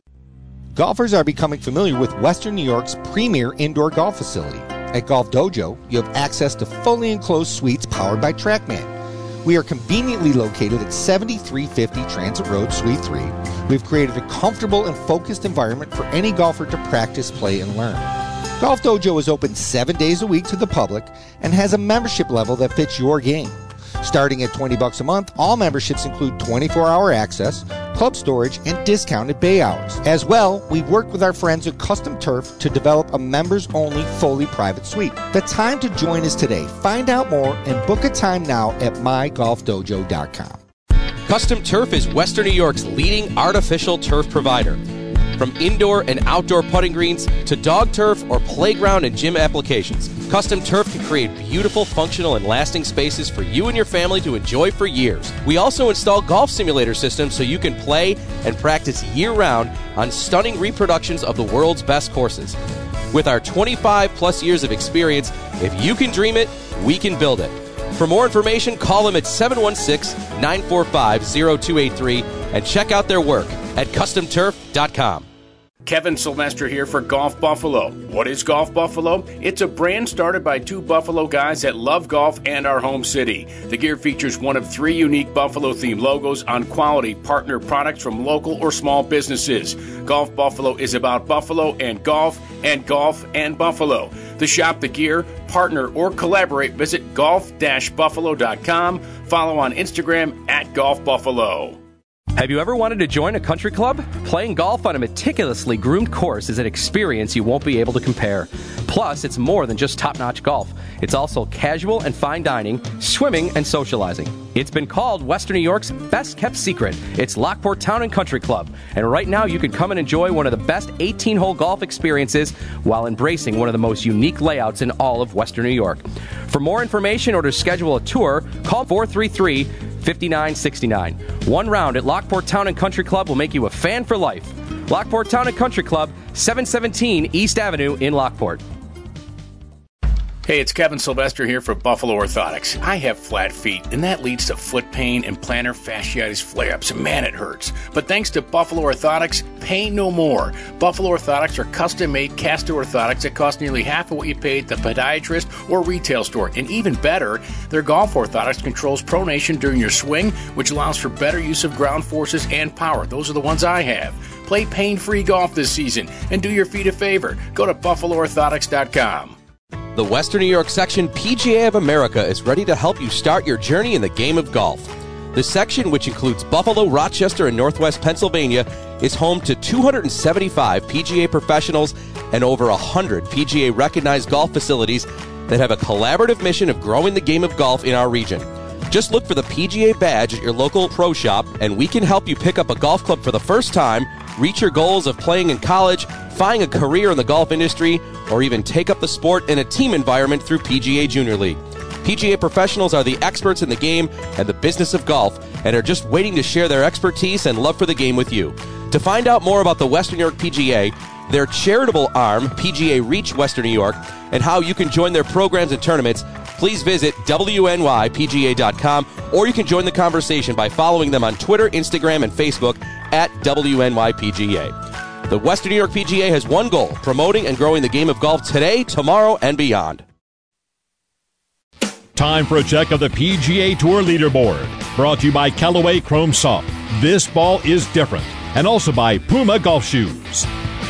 Golfers are becoming familiar with Western New York's premier indoor golf facility. At Golf Dojo, you have access to fully enclosed suites powered by TrackMan. We are conveniently located at seventy-three fifty Transit Road, Suite three. We've created a comfortable and focused environment for any golfer to practice, play, and learn. Golf Dojo is open seven days a week to the public and has a membership level that fits your game. Starting at twenty bucks a month, all memberships include twenty-four hour access, club storage, and discounted bay hours. As well, we've worked with our friends at Custom Turf to develop a members-only, fully private suite. The time to join is today. Find out more and book a time now at my golf dojo dot com. Custom Turf is Western New York's leading artificial turf provider. From indoor and outdoor putting greens to dog turf or playground and gym applications, Custom Turf can create beautiful, functional, and lasting spaces for you and your family to enjoy for years. We also install golf simulator systems so you can play and practice year-round on stunning reproductions of the world's best courses. With our twenty-five plus years of experience, if you can dream it, we can build it. For more information, call them at seven one six, nine four five, zero two eight three and check out their work at custom turf dot com. Kevin Sylvester here for Golf Buffalo. What is Golf Buffalo? It's a brand started by two Buffalo guys that love golf and our home city. The gear features one of three unique Buffalo-themed logos on quality partner products from local or small businesses. Golf Buffalo is about Buffalo and golf, and golf and Buffalo. To shop the gear, partner, or collaborate, visit golf dash buffalo dot com. Follow on Instagram at Golf Buffalo. Have you ever wanted to join a country club? Playing golf on a meticulously groomed course is an experience you won't be able to compare. Plus, it's more than just top-notch golf. It's also casual and fine dining, swimming, and socializing. It's been called Western New York's best-kept secret. It's Lockport Town and Country Club. And right now, you can come and enjoy one of the best eighteen-hole golf experiences while embracing one of the most unique layouts in all of Western New York. For more information or to schedule a tour, call four three three, five nine six nine. One round at Lockport Town and Country Club will make you a fan for life. Lockport Town and Country Club, seven seventeen East Avenue in Lockport. Hey, it's Kevin Sylvester here for Buffalo Orthotics. I have flat feet, and that leads to foot pain and plantar fasciitis flare-ups. Man, it hurts. But thanks to Buffalo Orthotics, pain no more. Buffalo Orthotics are custom-made caster orthotics that cost nearly half of what you pay at the podiatrist or retail store. And even better, their golf orthotics controls pronation during your swing, which allows for better use of ground forces and power. Those are the ones I have. Play pain-free golf this season and do your feet a favor. Go to buffalo orthotics dot com. The Western New York section P G A of America is ready to help you start your journey in the game of golf. The section, which includes Buffalo, Rochester, and Northwest Pennsylvania, is home to two hundred seventy-five P G A professionals and over one hundred P G A recognized golf facilities that have a collaborative mission of growing the game of golf in our region. Just look for the P G A badge at your local pro shop, and we can help you pick up a golf club for the first time, reach your goals of playing in college, find a career in the golf industry, or even take up the sport in a team environment through P G A Junior League. P G A professionals are the experts in the game and the business of golf and are just waiting to share their expertise and love for the game with you. To find out more about the Western New York P G A, their charitable arm, P G A Reach Western New York, and how you can join their programs and tournaments, please visit W N Y P G A dot com, or you can join the conversation by following them on Twitter, Instagram, and Facebook at W N Y P G A. The Western New York P G A has one goal: promoting and growing the game of golf today, tomorrow, and beyond. Time for a check of the P G A Tour leaderboard. Brought to you by Callaway Chrome Soft. This ball is different. And also by Puma Golf Shoes.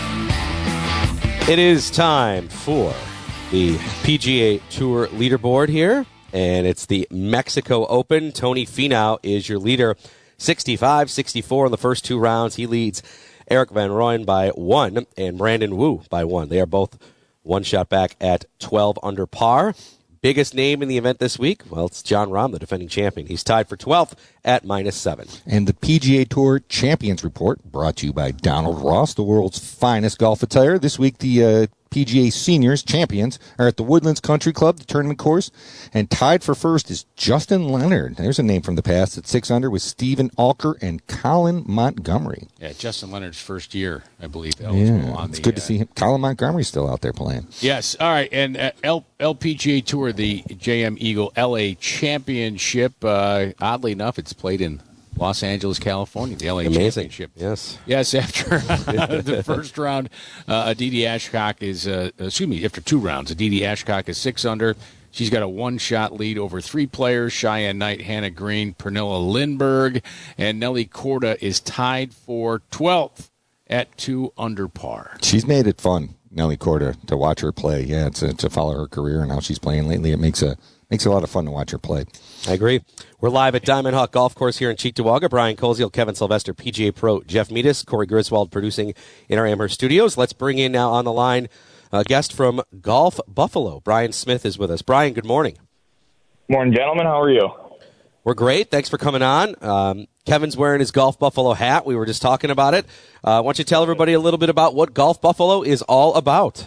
It is time for the P G A Tour leaderboard here, and it's the Mexico Open. Tony Finau is your leader, sixty-five sixty-four in the first two rounds. He leads Eric Van Rooyen by one and Brandon Wu by one. They are both one shot back at twelve under par. biggest name in the event this week? Well, it's Jon Rahm, the defending champion. He's tied for twelfth at minus seven. And the P G A Tour Champions Report, brought to you by Donald Ross, the world's finest golf attire. This week, the uh, P G A Seniors Champions are at the Woodlands Country Club, the tournament course, and tied for first is Justin Leonard. There's a name from the past at six under with Stephen Alker and Colin Montgomery. Yeah, Justin Leonard's first year, I believe, eligible Yeah, on it's the, good to uh, see him. Colin Montgomery's still out there playing. Yes. All right. And uh, L- LPGA Tour, the J M Eagle L A Championship, uh, oddly enough, it's played in Los Angeles, California, the L A Amazing. Championship. Yes. Yes, after the first round, uh, Aditi Ashcock is, uh, excuse me, after two rounds, Aditi Ashcock is six under. She's got a one-shot lead over three players, Cheyenne Knight, Hannah Green, Pernilla Lindberg, and Nelly Korda is tied for twelfth at two under par. She's made it fun, Nelly Korda, to watch her play. Yeah, to, to follow her career and how she's playing lately. It makes a makes it a lot of fun to watch her play. I agree. We're live at Diamond Hawk Golf Course here in Cheektowaga. Brian Koziel, Kevin Sylvester, P G A Pro Jeff Meadis, Corey Griswold producing in our Amherst studios. Let's bring in now on the line a guest from Golf Buffalo. Brian Smith is with us. Brian, good morning. Morning, gentlemen. How are you? We're great. Thanks for coming on. Um, Kevin's wearing his Golf Buffalo hat. We were just talking about it. Uh, why don't you tell everybody a little bit about what Golf Buffalo is all about?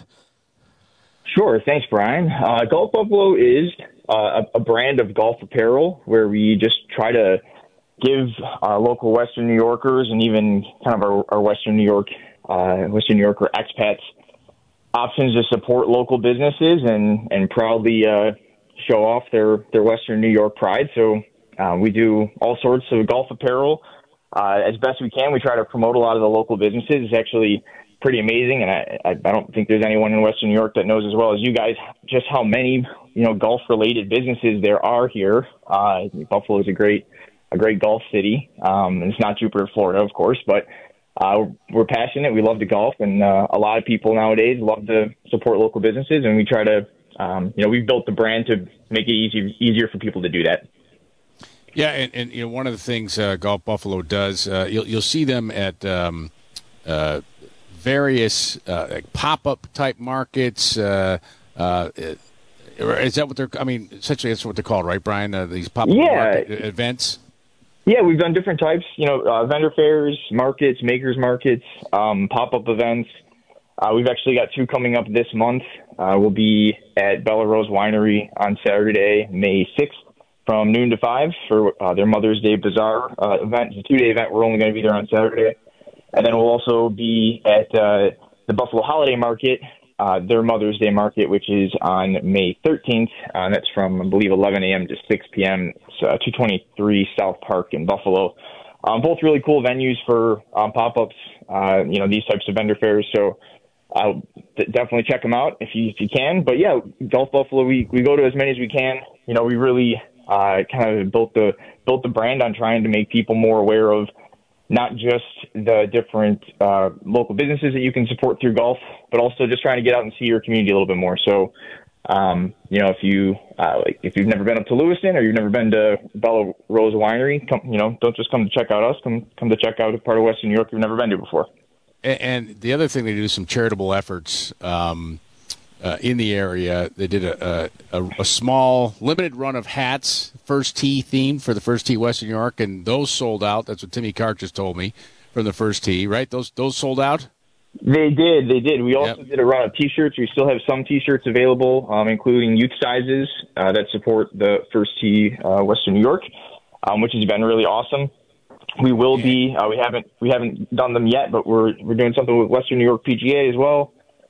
Sure. Thanks, Brian. Uh, Golf Buffalo is uh, a, a brand of golf apparel where we just try to give uh, local Western New Yorkers and even kind of our, our Western New York, uh, Western New Yorker expats options to support local businesses and, and proudly uh, show off their, their Western New York pride. So uh, we do all sorts of golf apparel uh, as best we can. We try to promote a lot of the local businesses. It's actually pretty amazing, and I, I I don't think there's anyone in Western New York that knows as well as you guys just how many you know golf-related businesses there are here. Uh, Buffalo is a great a great golf city. Um, and it's not Jupiter, Florida, of course, but uh, we're passionate. We love to golf, and uh, a lot of people nowadays love to support local businesses, and we try to um, you know we've built the brand to make it easy easier for people to do that. Yeah, and, and you know one of the things uh, Golf Buffalo does, uh, you'll you'll see them at um, uh, various uh, like pop-up type markets. Uh, uh, is that what they're? I mean, essentially that's what they're called, right, Brian? Uh, these pop-up Yeah. market events. Yeah, we've done different types. You know, uh, vendor fairs, markets, makers markets, um, pop-up events. Uh, we've actually got two coming up this month. Uh, we'll be at Bella Rose Winery on Saturday, May sixth, from noon to five for uh, their Mother's Day Bazaar uh, event. It's a two-day event. We're only going to be there on Saturday. And then we'll also be at uh, the Buffalo Holiday Market, uh, their Mother's Day Market, which is on May thirteenth. Uh, that's from, I believe, eleven a.m. to six p.m. It's uh, two twenty-three South Park in Buffalo. Um, both really cool venues for um, pop-ups, uh, you know, these types of vendor fairs. So uh, d- definitely check them out if you if you can. But, yeah, Golf Buffalo, we, we go to as many as we can. You know, we really uh, kind of built the built the brand on trying to make people more aware of not just the different uh, local businesses that you can support through golf, but also just trying to get out and see your community a little bit more. So, um, you know, if you uh, like, if you've never been up to Lewiston or you've never been to Bella Rose Winery, come, you know, don't just come to check out us. Come, come to check out a part of Western New York you've never been to before. And, and the other thing, they do some charitable efforts um, uh, in the area. They did a, a, a small limited run of hats, First Tee themed for the First Tee Western New York, and those sold out. That's what Timmy Carr just told me from the First Tee, right? Those those sold out? They did. They did. We also yep. did a run of T-shirts. We still have some T-shirts available, um, including youth sizes uh, that support the First Tee uh, Western New York, um, which has been really awesome. We will be. Uh, we haven't. We haven't done them yet, but we're we're doing something with Western New York P G A as well.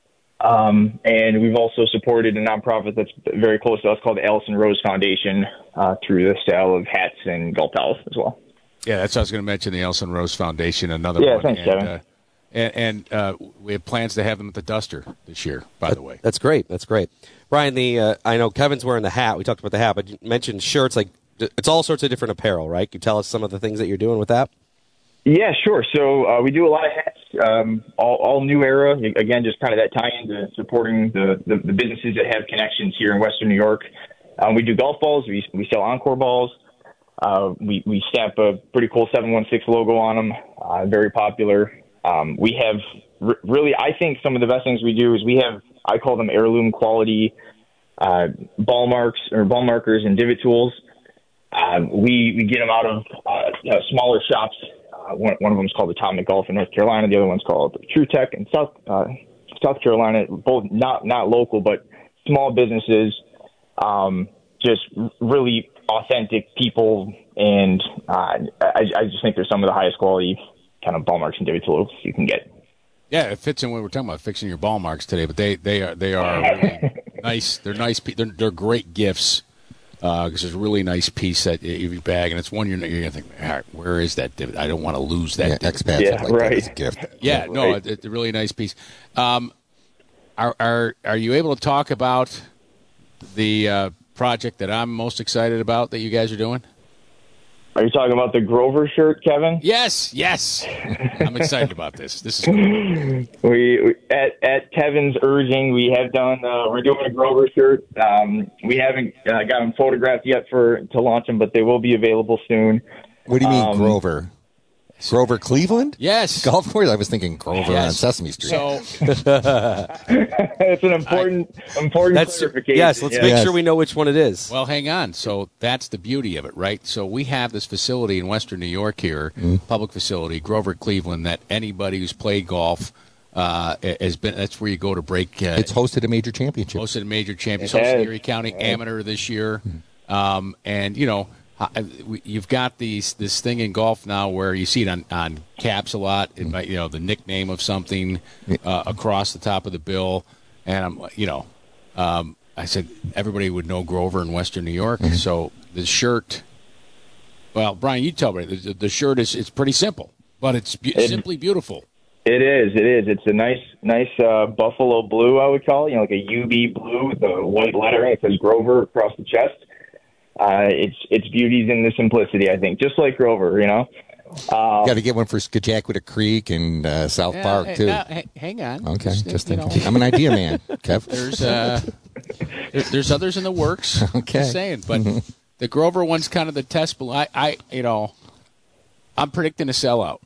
Um, and we've also supported a nonprofit that's very close to us called the Allison Rose Foundation uh, through the sale of hats and golf towels as well. Yeah, that's what I was going to mention, the Allison Rose Foundation, another yeah, one. Thanks, and, Kevin. Uh, and and uh, we have plans to have them at the Duster this year, by that, the way. That's great. That's great. Brian, the uh, I know Kevin's wearing the hat. We talked about the hat, but you mentioned shirts. Like, it's all sorts of different apparel, right? Can you tell us some of the things that you're doing with that? Yeah, sure. So uh, we do a lot of hats, um, all, all new era. Again, just kind of that tie into supporting the, the, the businesses that have connections here in Western New York. Um, we do golf balls. We we sell Encore balls. Uh, we we stamp a pretty cool seven one six logo on them. Uh, very popular. Um, we have r- really, I think some of the best things we do is we have, I call them heirloom quality uh, ball marks or ball markers and divot tools. Uh, we we get them out of uh, you know, smaller shops. Uh, one, one of them is called Atomic Golf in North Carolina. The other one's called True Tech in South uh, South Carolina. Both not not local, but small businesses. Um, just really authentic people, and uh, I, I just think they're some of the highest quality kind of ball marks and divot tools you can get. Yeah, it fits in what we're talking about, fixing your ball marks today. But they, they are they are really nice. They're nice. They're, they're great gifts because uh, there's a really nice piece that you bag, and it's one you're, you're going to think, all right, where is that divot? I don't want to lose that. Yeah, expats yeah, like right. that as a gift. Yeah, yeah no, right. it, it's a really nice piece. Um, are are are you able to talk about the uh, project that I'm most excited about that you guys are doing? Are you talking about the Grover shirt, Kevin? Yes, yes. I'm excited about this. This is cool. we, we at at Kevin's urging, we have done. Uh, we're doing a Grover shirt. Um, we haven't uh, got them photographed yet for to launch them, but they will be available soon. What do you mean, um, Grover? Grover Cleveland? Yes. Golf course? I was thinking Grover yes. on Sesame Street. So it's an important important That's, clarification. yes, let's yeah. make Yes. sure we know which one it is. Well, hang on. So that's the beauty of it, right? So we have this facility in Western New York here, Mm-hmm. public facility, Grover Cleveland, that anybody who's played golf uh, has been. That's where you go to break. Uh, it's hosted a major championship. hosted a major championship. It has. Hosted Erie County Amateur this year, um, and you know. I- we- You've got these this thing in golf now where you see it on, on caps a lot. It might, you know, the nickname of something uh, across the top of the bill, and I'm, you know, um, I said everybody would know Grover in Western New York. Mm-hmm. So the shirt, well, Brian, you tell me the, the shirt is it's pretty simple, but it's be- It- simply beautiful. It is. It is. It's a nice, nice uh, buffalo blue. I would call it. You know, like a U V blue with the white lettering. It says Grover across the chest. Uh, it's it's beauty's in the simplicity, I think, just like Grover, you know. Uh, Got to get one for Skajackwita Creek and uh, South Yeah, Park hey, too. now, hey, hang on. Okay, Just, just you know, thinking. I'm an idea man, Kev. There's uh, there, there's others in the works. Okay. Just saying, but the Grover one's kind of the test. But I, I, you know, I'm predicting a sellout.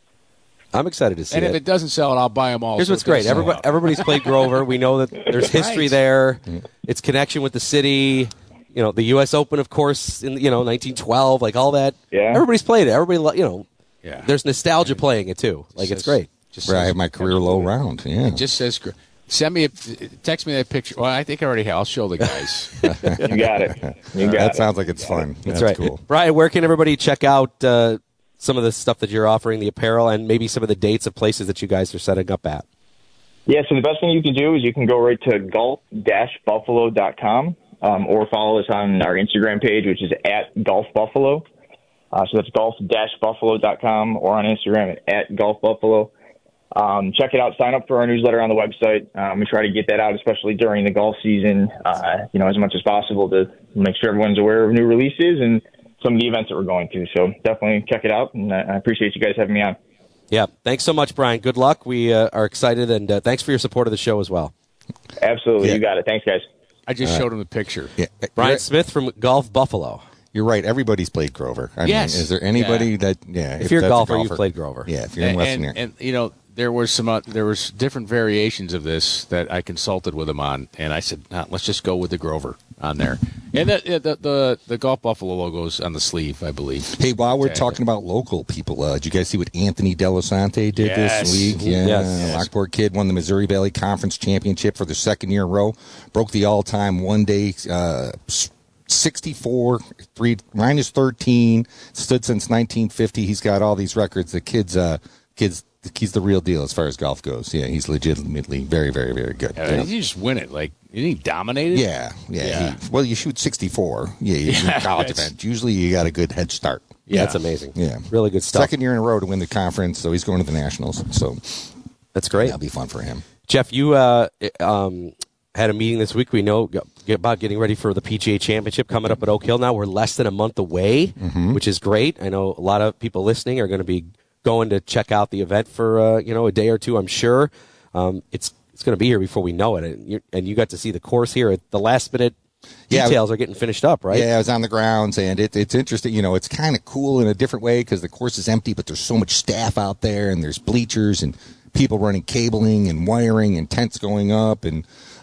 I'm excited to see And it. if it doesn't sell it, I'll buy them all. Here's so what's it's gonna great. sell Everybody, out. everybody's played Grover. We know that there's history Right. there. It's connection with the city. You know, the U S Open, of course, in you know nineteen twelve, like all that. Yeah. Everybody's played it. Everybody, lo- you know, Yeah. there's nostalgia playing it too. Like it's Just- great. Just Where I says- have my career low round. Yeah. It just says, gr- send me a, text me that picture. Well, I think I already have. I'll show the guys. you got it. You got that it. sounds like it's fun. That's, That's right. cool. Brian, where can everybody check out uh, some of the stuff that you're offering, the apparel, and maybe some of the dates of places that you guys are setting up at? Yeah, so the best thing you can do is you can go right to golf dash buffalo dot com um, or follow us on our Instagram page, which is at golfbuffalo. Uh, so that's golf dash buffalo dot com or on Instagram at, at golfbuffalo. Um, check it out. Sign up for our newsletter on the website. Um, we try to get that out, especially during the golf season, uh, you know, as much as possible to make sure everyone's aware of new releases and some of the events that we're going to. So definitely check it out, and I appreciate you guys having me on. Yeah. Thanks so much, Brian. Good luck. We uh, are excited, and uh, thanks for your support of the show as well. Absolutely. Yeah. You got it. Thanks, guys. I just showed him the picture. Yeah. Brian You're- Smith from Golf Buffalo. You're right. Everybody's played Grover. I Yes. mean, is there anybody Yeah. that? Yeah. If you're a that's golfer, you've played Grover. Yeah. If you're in and, Western and, New York. and, you know, there was some uh, there was different variations of this that I consulted with him on, and I said, nah, let's just go with the Grover on there. And the the the, the Golf Buffalo logo's on the sleeve, I believe. Hey, while we're Okay. talking about local people, uh, did you guys see what Anthony Delasante did Yes. this week? Yeah, Yes. Lockport kid won the Missouri Valley Conference Championship for the second year in a row. Broke the all-time one-day uh, sixty-four, three minus thirteen. Stood since nineteen fifty. He's got all these records. The kid's uh, kids. He's the real deal as far as golf goes. Yeah, he's legitimately very, very, very good. Uh, Yeah. You just win it, like didn't he dominate it? Yeah, yeah. Yeah. He, well, you shoot sixty-four. Yeah, you Yeah, in college that's- event. Usually, you got a good head start. Yeah, that's amazing. Yeah, Really good stuff. Second year in a row to win the conference, so he's going to the nationals. So That's great. that'll be fun for him. Jeff, you uh, um, had a meeting this week. We know about getting ready for the P G A Championship coming up at Oak Hill. Now we're less than a month away, Mm-hmm. which is great. I know a lot of people listening are going to be going to check out the event for uh, you know a day or two. I'm sure um, it's it's going to be here before we know it. And, you and you got to see the course here at the last minute. Yeah, Details are getting finished up, right? Yeah, I was on the grounds, and it, it's interesting. You know, it's kind of cool in a different way because the course is empty, but there's so much staff out there, and there's bleachers and people running cabling and wiring and tents going up, and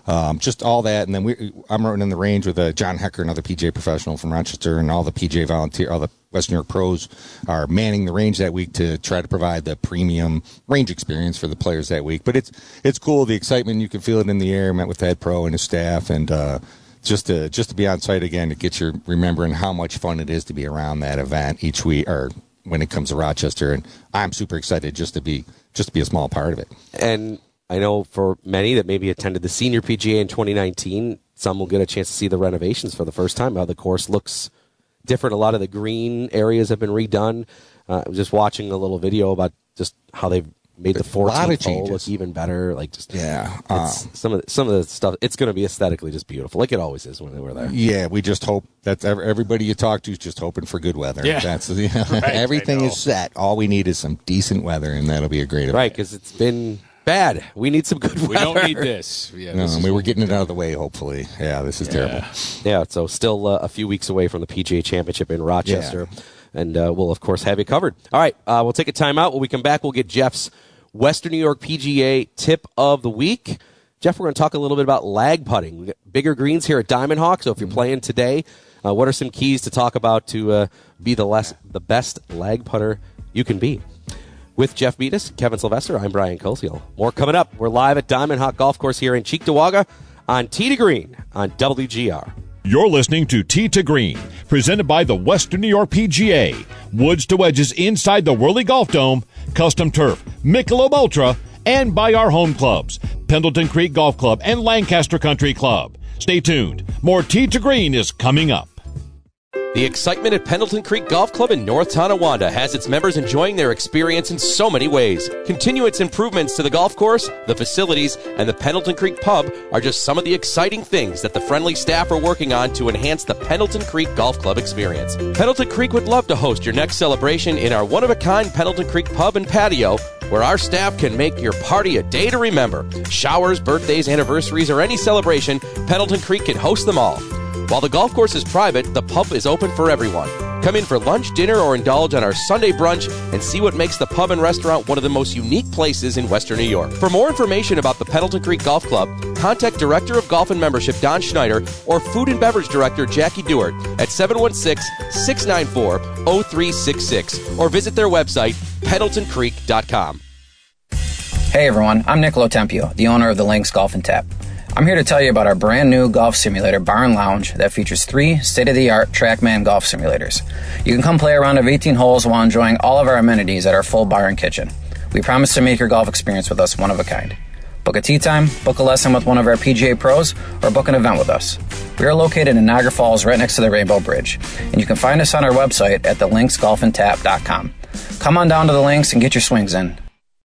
Um, just all that, and then we, I'm running the range with uh, John Hecker, another P G A professional from Rochester, and all the P G A volunteer, all the Western New York pros are manning the range that week to try to provide the premium range experience for the players that week. But it's it's cool, the excitement, you can feel it in the air. Met with the head pro and his staff, and uh, just to just to be on site again to get you remembering how much fun it is to be around that event each week, or when it comes to Rochester. And I'm super excited just to be just to be a small part of it. And I know for many that maybe attended the Senior P G A in twenty nineteen, some will get a chance to see the renovations for the first time, how the course looks different. A lot of the green areas have been redone. Uh, I was just watching a little video about just how they've made the fourteenth hole look even better. Like just yeah, um, some of the, some of the stuff. It's going to be aesthetically just beautiful, like it always is when they were there. Yeah, we just hope that everybody you talk to is just hoping for good weather. Yeah, that's you know, right, everything is set. All we need is some decent weather, and that'll be a great event. Right, because it's been bad. We need some good weather. We don't need this. Yeah, no, this we were getting it out of the way, hopefully. Yeah, this is yeah. terrible. Yeah, so still uh, a few weeks away from the P G A Championship in Rochester. Yeah. And uh, we'll, of course, have you covered. All right, uh, we'll take a timeout. When we come back, we'll get Jeff's Western New York P G A tip of the week. Jeff, we're going to talk a little bit about lag putting. We got bigger greens here at Diamond Hawk, so if you're playing today, uh, what are some keys to talk about to uh, be the less the best lag putter you can be? With Jeff Beatus, Kevin Sylvester, I'm Brian Koziel. More coming up. We're live at Diamond Hawk Golf Course here in Cheektowaga on Tee to Green on W G R. You're listening to Tee to Green, presented by the Western New York P G A, Woods to Wedges inside the Whirly Golf Dome, Custom Turf, Michelob Ultra, and by our home clubs, Pendleton Creek Golf Club and Lancaster Country Club. Stay tuned. More Tee to Green is coming up. The excitement at Pendleton Creek Golf Club in North Tonawanda has its members enjoying their experience in so many ways. Continuous improvements to the golf course, the facilities, and the Pendleton Creek Pub are just some of the exciting things that the friendly staff are working on to enhance the Pendleton Creek Golf Club experience. Pendleton Creek would love to host your next celebration in our one-of-a-kind Pendleton Creek Pub and patio, where our staff can make your party a day to remember. Showers, birthdays, anniversaries, or any celebration, Pendleton Creek can host them all. While the golf course is private, the pub is open for everyone. Come in for lunch, dinner, or indulge on our Sunday brunch and see what makes the pub and restaurant one of the most unique places in Western New York. For more information about the Pendleton Creek Golf Club, contact Director of Golf and Membership Don Schneider or Food and Beverage Director Jackie Dewart at seven one six, six nine four, zero three six six or visit their website, pendleton creek dot com. Hey everyone, I'm Niccolo Tempio, the owner of the Lynx Golf and Tap. I'm here to tell you about our brand new golf simulator, Bar and Lounge, that features three state-of-the-art TrackMan golf simulators. You can come play a round of eighteen holes while enjoying all of our amenities at our full bar and kitchen. We promise to make your golf experience with us one of a kind. Book a tee time, book a lesson with one of our P G A pros, or book an event with us. We are located in Niagara Falls right next to the Rainbow Bridge, and you can find us on our website at the lynx golf and tap dot com. Come on down to the Lynx and get your swings in.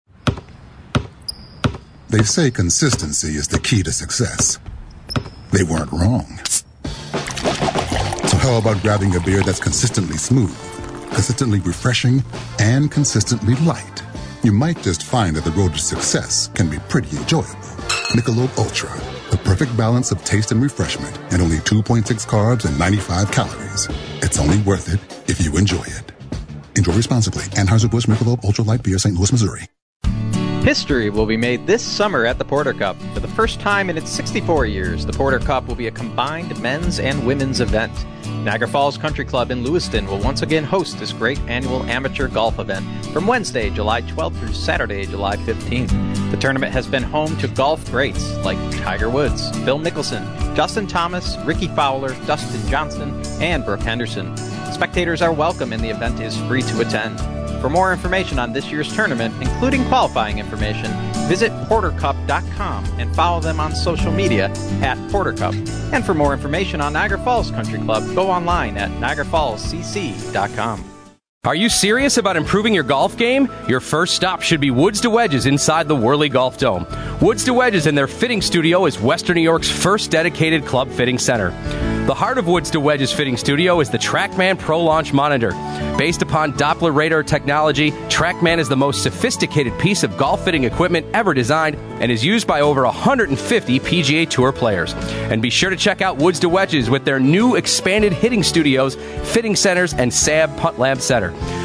They say consistency is the key to success. They weren't wrong. So how about grabbing a beer that's consistently smooth, consistently refreshing, and consistently light? You might just find that the road to success can be pretty enjoyable. Michelob Ultra, the perfect balance of taste and refreshment, and only two point six carbs and ninety-five calories. It's only worth it if you enjoy it. Enjoy responsibly. Anheuser-Busch Michelob Ultra Light Beer, Saint Louis, Missouri. History will be made this summer at the Porter Cup. For the first time in its sixty-four years, the Porter Cup will be a combined men's and women's event. Niagara Falls Country Club in Lewiston will once again host this great annual amateur golf event from Wednesday, July twelfth through Saturday, July fifteenth. The tournament has been home to golf greats like Tiger Woods, Phil Mickelson, Justin Thomas, Ricky Fowler, Dustin Johnson, and Brooke Henderson. Spectators are welcome and the event is free to attend. For more information on this year's tournament, including qualifying information, visit porter cup dot com and follow them on social media at Porter Cup. And for more information on Niagara Falls Country Club, go online at niagara falls c c dot com. Are you serious about improving your golf game? Your first stop should be Woods to Wedges inside the Whirly Golf Dome. Woods to Wedges and their fitting studio is Western New York's first dedicated club fitting center. The heart of Woods to Wedges Fitting Studio is the TrackMan Pro Launch Monitor. Based upon Doppler radar technology, TrackMan is the most sophisticated piece of golf fitting equipment ever designed and is used by over one hundred fifty P G A Tour players. And be sure to check out Woods to Wedges with their new expanded hitting studios, fitting centers, and S A B Putt Lab Center.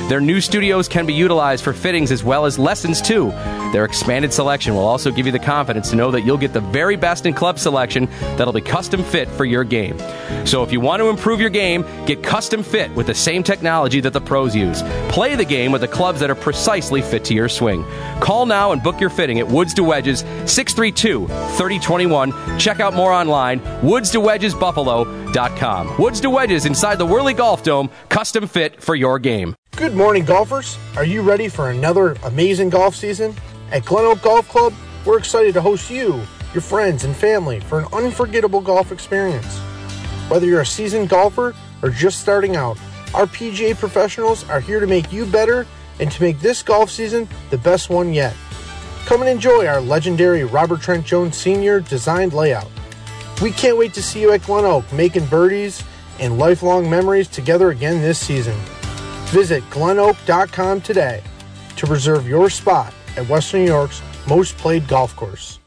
Their new studios can be utilized for fittings as well as lessons, too. Their expanded selection will also give you the confidence to know that you'll get the very best in club selection that'll be custom fit for your game. So if you want to improve your game, get custom fit with the same technology that the pros use. Play the game with the clubs that are precisely fit to your swing. Call now and book your fitting at Woods to Wedges, six three two, three oh two one. Check out more online, woods to wedges buffalo dot com. Woods to Wedges inside the Whirly Golf Dome, custom fit for your game. Good morning, golfers. Are you ready for another amazing golf season? At Glen Oak Golf Club, we're excited to host you, your friends, and family for an unforgettable golf experience. Whether you're a seasoned golfer or just starting out, our P G A professionals are here to make you better and to make this golf season the best one yet. Come and enjoy our legendary Robert Trent Jones Senior designed layout. We can't wait to see you at Glen Oak making birdies and lifelong memories together again this season. Visit glen oak dot com today to reserve your spot at Western New York's most played golf course.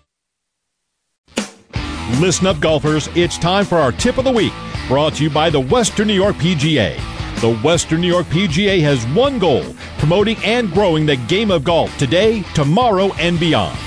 Listen up, golfers. It's time for our tip of the week, brought to you by the Western New York P G A. The Western New York P G A has one goal, promoting and growing the game of golf today, tomorrow, and beyond.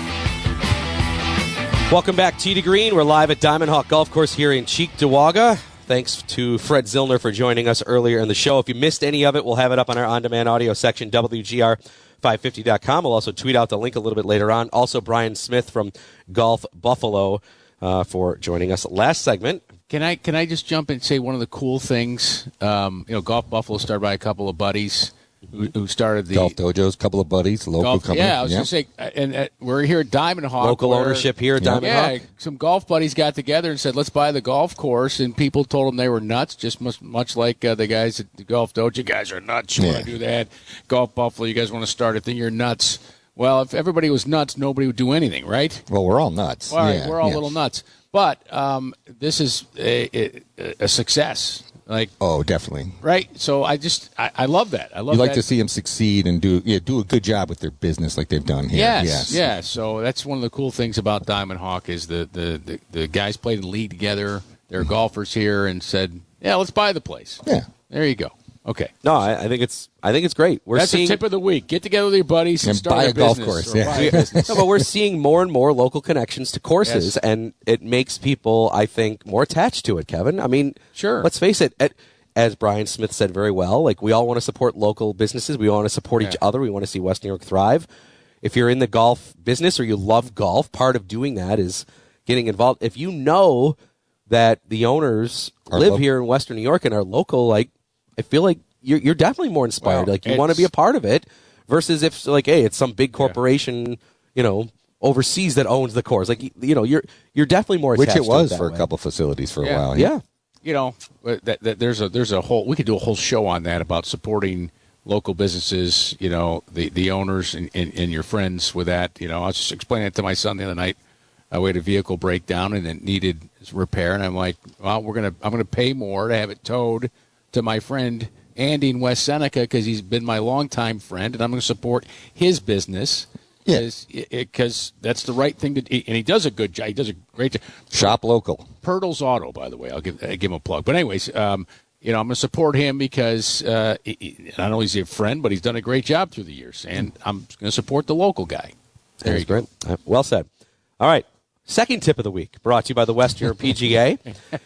Welcome back, Tee to Green. We're live at Diamond Hawk Golf Course here in Cheektowaga. Thanks to Fred Zillner for joining us earlier in the show. If you missed any of it, we'll have it up on our on-demand audio section, W G R five fifty dot com. We'll also tweet out the link a little bit later on. Also, Brian Smith from Golf Buffalo uh, for joining us last segment. Can I can I just jump and say one of the cool things? Um, you know, Golf Buffalo started by a couple of buddies who, who started the Golf Dojos, a couple of buddies, local golf, company. Yeah, I was yeah. going to say, and uh, we're here at Diamond Hawk. Local where, ownership here at yeah, Diamond yeah, Hawk. Some golf buddies got together and said, let's buy the golf course, and people told them they were nuts, just much, much like uh, the guys at the Golf Dojo. You guys are nuts. You Yeah. want to do that. Golf Buffalo, you guys want to start a thing, you're nuts. Well, if everybody was nuts, nobody would do anything, right? Well, we're all nuts. All right, yeah, we're all yeah. little nuts. But um, this is a, a, a success. Like, oh, definitely. Right? So I just, I, I love that. I love You like that. to see them succeed and do yeah do a good job with their business like they've done here. Yes, yes. yeah. So that's one of the cool things about Diamond Hawk is the, the, the, the guys played in the league together. They're golfers here and said, yeah, let's buy the place. Yeah. There you go. Okay. No, I, I think it's I think it's great. We're That's seeing the tip of the week. Get together with your buddies and, And start buy a, a golf business course, or yeah. buy a business. no, but we're seeing more and more local connections to courses, Yes. and it makes people, I think, more attached to it, Kevin. I mean, Sure. let's face it, at, as Brian Smith said very well, like we all want to support local businesses. We want to support each Yeah. other. We want to see West New York thrive. If you're in the golf business or you love golf, part of doing that is getting involved. If you know that the owners Are live lo- here in Western New York and are local, like I feel like you're, you're definitely more inspired. Well, like you want to be a it's- part of it versus if like, hey, it's some big corporation, you know, overseas that owns the course. Like, you, you know, you're you're definitely more Which attached it was to it that for a way. couple facilities for Yeah. a while. Yeah. You know, uh, that, that there's a there's a whole we could do a whole show on that about supporting local businesses. You know, the the owners and, and, and your friends with that. You know, I was just explaining it to my son the other night. Uh, we had a vehicle breakdown and it needed repair, and I'm like, well, we're gonna I'm gonna pay more to have it towed to my friend Andy in West Seneca because he's been my longtime friend, and I'm going to support his business. Yeah. Because that's the right thing to do. And he does a good job. He does a great job. Shop local. Pirtle's Auto, by the way. I'll give, uh, give him a plug. But anyways, um, you know, I'm going to support him because uh, he, he, not only is he a friend, but he's done a great job through the years. And I'm going to support the local guy. There That's you go. great. Uh, Well said. All right. Second tip of the week brought to you by the West New York P G A.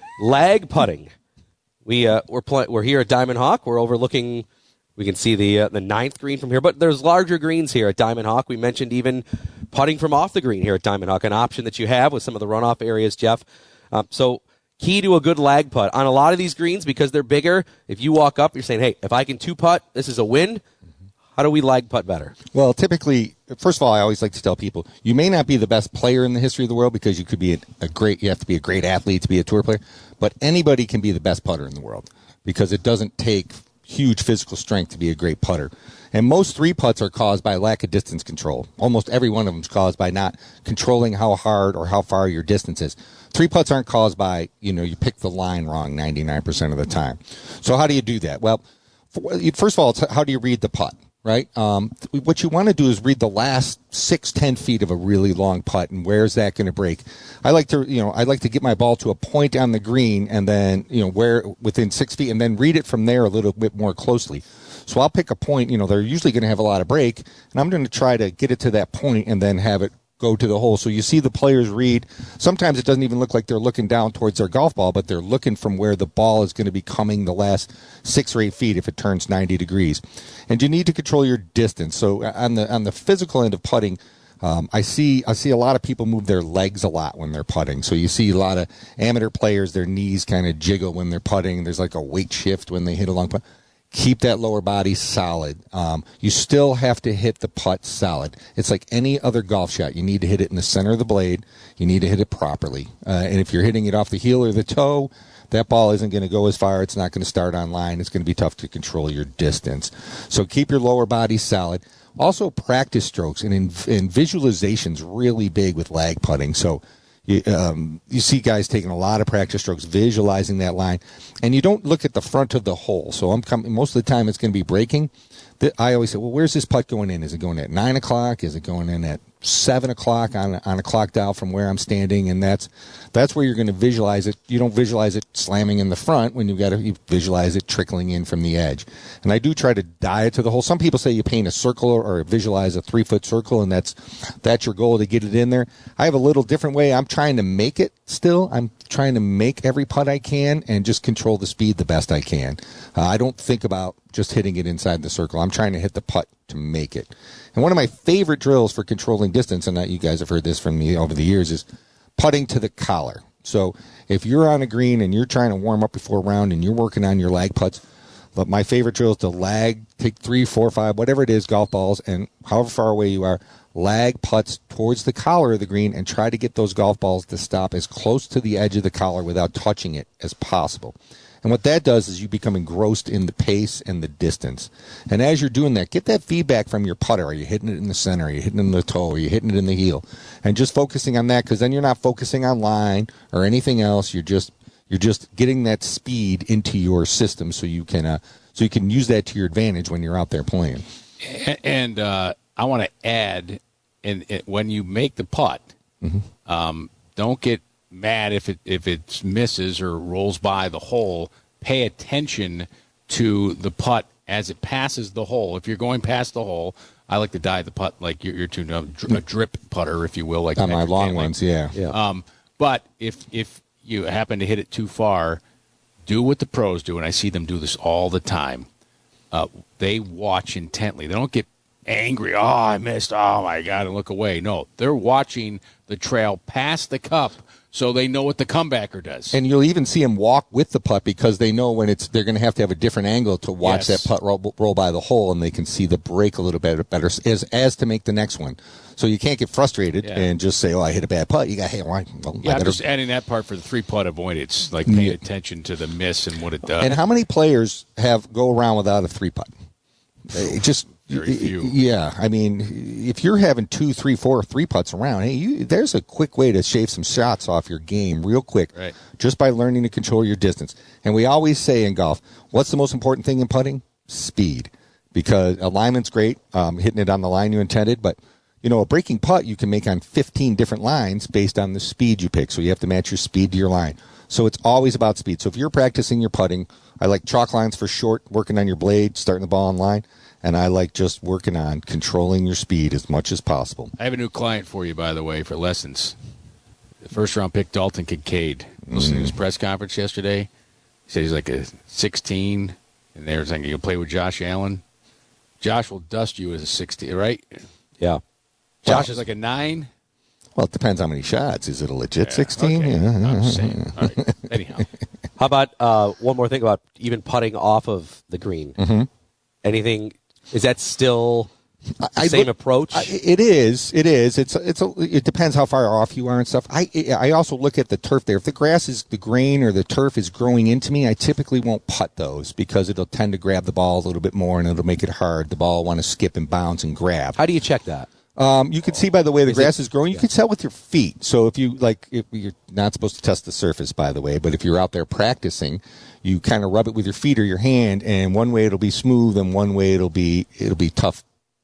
Lag putting. We, uh, we're, pl- we're here at Diamond Hawk. We're overlooking... We can see the uh, the ninth green from here, but there's larger greens here at Diamond Hawk. We mentioned even putting from off the green here at Diamond Hawk, an option that you have with some of the runoff areas, Jeff. Um, so key to a good lag putt. On a lot of these greens, because they're bigger, if you walk up, you're saying, hey, if I can two-putt, this is a win. How do we lag putt better? Well, typically, first of all, I always like to tell people, you may not be the best player in the history of the world because you could be a, a great, you have to be a great athlete to be a tour player, but anybody can be the best putter in the world because it doesn't take huge physical strength to be a great putter. And most three putts are caused by lack of distance control. Almost every one of them is caused by not controlling how hard or how far your distance is. Three putts aren't caused by, you know, you pick the line wrong ninety-nine percent of the time. So how do you do that? Well, first of all, it's how do you read the putt? Right? Um, what you want to do is read the last six, ten feet of a really long putt, and where's that going to break? I like to, you know, I like to get my ball to a point on the green, and then, you know, where within six feet, and then read it from there a little bit more closely. So I'll pick a point. You know, they're usually going to have a lot of break, and I'm going to try to get it to that point and then have it go to the hole. So you see the players read. Sometimes it doesn't even look like they're looking down towards their golf ball, but they're looking from where the ball is going to be coming the last six or eight feet if it turns ninety degrees. And you need to control your distance. So on the on the physical end of putting, um, I see I see a lot of people move their legs a lot when they're putting. So you see a lot of amateur players, their knees kind of jiggle when they're putting. There's like a weight shift when they hit a long putt. Keep that lower body solid. Um, you still have to hit the putt solid. It's like any other golf shot. You need to hit it in the center of the blade. You need to hit it properly. Uh, and if you're hitting it off the heel or the toe, that ball isn't going to go as far. It's not going to start on line. It's going to be tough to control your distance. So keep your lower body solid. Also, practice strokes and, in, and visualization's really big with lag putting. So You, um, you see guys taking a lot of practice strokes, visualizing that line, and you don't look at the front of the hole. So I'm coming most of the time it's going to be breaking. I always say, well, where's this putt going in? Is it going at nine o'clock? Is it going in at seven o'clock on on a clock dial from where I'm standing? And that's that's where you're going to visualize it. You don't visualize it slamming in the front when you've got to you visualize it trickling in from the edge. And I do try to die it to the hole. Some people say you paint a circle or visualize a three foot circle, and that's that's your goal to get it in there. I have a little different way. I'm trying to make it still. I'm trying to make every putt I can and just control the speed the best I can. Uh, I don't think about just hitting it inside the circle. I'm trying to hit the putt to make it. And one of my favorite drills for controlling distance, and you guys have heard this from me over the years, is putting to the collar. So if you're on a green and you're trying to warm up before a round and you're working on your lag putts, but my favorite drill is to lag, take three, four, five, whatever it is, golf balls, and however far away you are, lag putts towards the collar of the green and try to get those golf balls to stop as close to the edge of the collar without touching it as possible. And what that does is you become engrossed in the pace and the distance. And as you're doing that, get that feedback from your putter. Are you hitting it in the center? Are you hitting it in the toe? Are you hitting it in the heel? And just focusing on that, because then you're not focusing on line or anything else. You're just you're just getting that speed into your system so you can uh, so you can use that to your advantage when you're out there playing. And uh, I want to add, in, in, when you make the putt, mm-hmm. um, don't get mad if it if it misses or rolls by the hole. Pay attention to the putt as it passes the hole. If you're going past the hole, I like to dive the putt like you're, you're to a, a drip putter, if you will, like on my long ones. Yeah. yeah. Um, but if if you happen to hit it too far, do what the pros do, and I see them do this all the time. Uh, they watch intently. They don't get angry. Oh, I missed. Oh my God, and look away. No, they're watching the trail past the cup, so they know what the comebacker does. And you'll even see them walk with the putt because they know when it's they're going to have to have a different angle to watch yes. that putt roll, roll by the hole, and they can see the break a little bit better as as to make the next one. So you can't get frustrated yeah. and just say, "Oh, I hit a bad putt." You got, "Hey, well, well, yeah." I I'm better... just adding that part for the three putt avoidance, like paying yeah. attention to the miss and what it does. And how many players have go around without a three putt? It just. Very few. Yeah, I mean, if you're having two, three, four, three putts around, hey, you, there's a quick way to shave some shots off your game real quick, right. just by learning to control your distance. And we always say in golf, what's the most important thing in putting? Speed, because alignment's great, um, hitting it on the line you intended, but you know, a breaking putt you can make on fifteen different lines based on the speed you pick. So you have to match your speed to your line. So it's always about speed. So if you're practicing your putting, I like chalk lines for short, working on your blade, starting the ball on line. And I like just working on controlling your speed as much as possible. I have a new client for you, by the way, for lessons. The first round pick, Dalton Kincaid. Listening mm. to his press conference yesterday, he said he's like a sixteen, and they were saying you'll play with Josh Allen. Josh will dust you as a sixteen, right? Yeah. Josh well, is like a nine. Well, it depends how many shots. Is it a legit yeah, sixteen? Okay. Yeah. I'm just saying. All right. Anyhow. How about uh, one more thing about even putting off of the green? Mm-hmm. Anything... Is that still the I, same look, approach? I, it is. It is. It's. It's. A, it depends how far off you are and stuff. I. I also look at the turf there. If the grass is the grain or the turf is growing into me, I typically won't putt those because it'll tend to grab the ball a little bit more and it'll make it hard. The ball will want to skip and bounce and grab. How do you check that? Um, you can see by the way the is grass it, is growing. You yeah. can tell with your feet. So if you like, if you're not supposed to test the surface, by the way, but if you're out there practicing, you kind of rub it with your feet or your hand, and one way it'll be smooth, and one way it'll be it'll be tough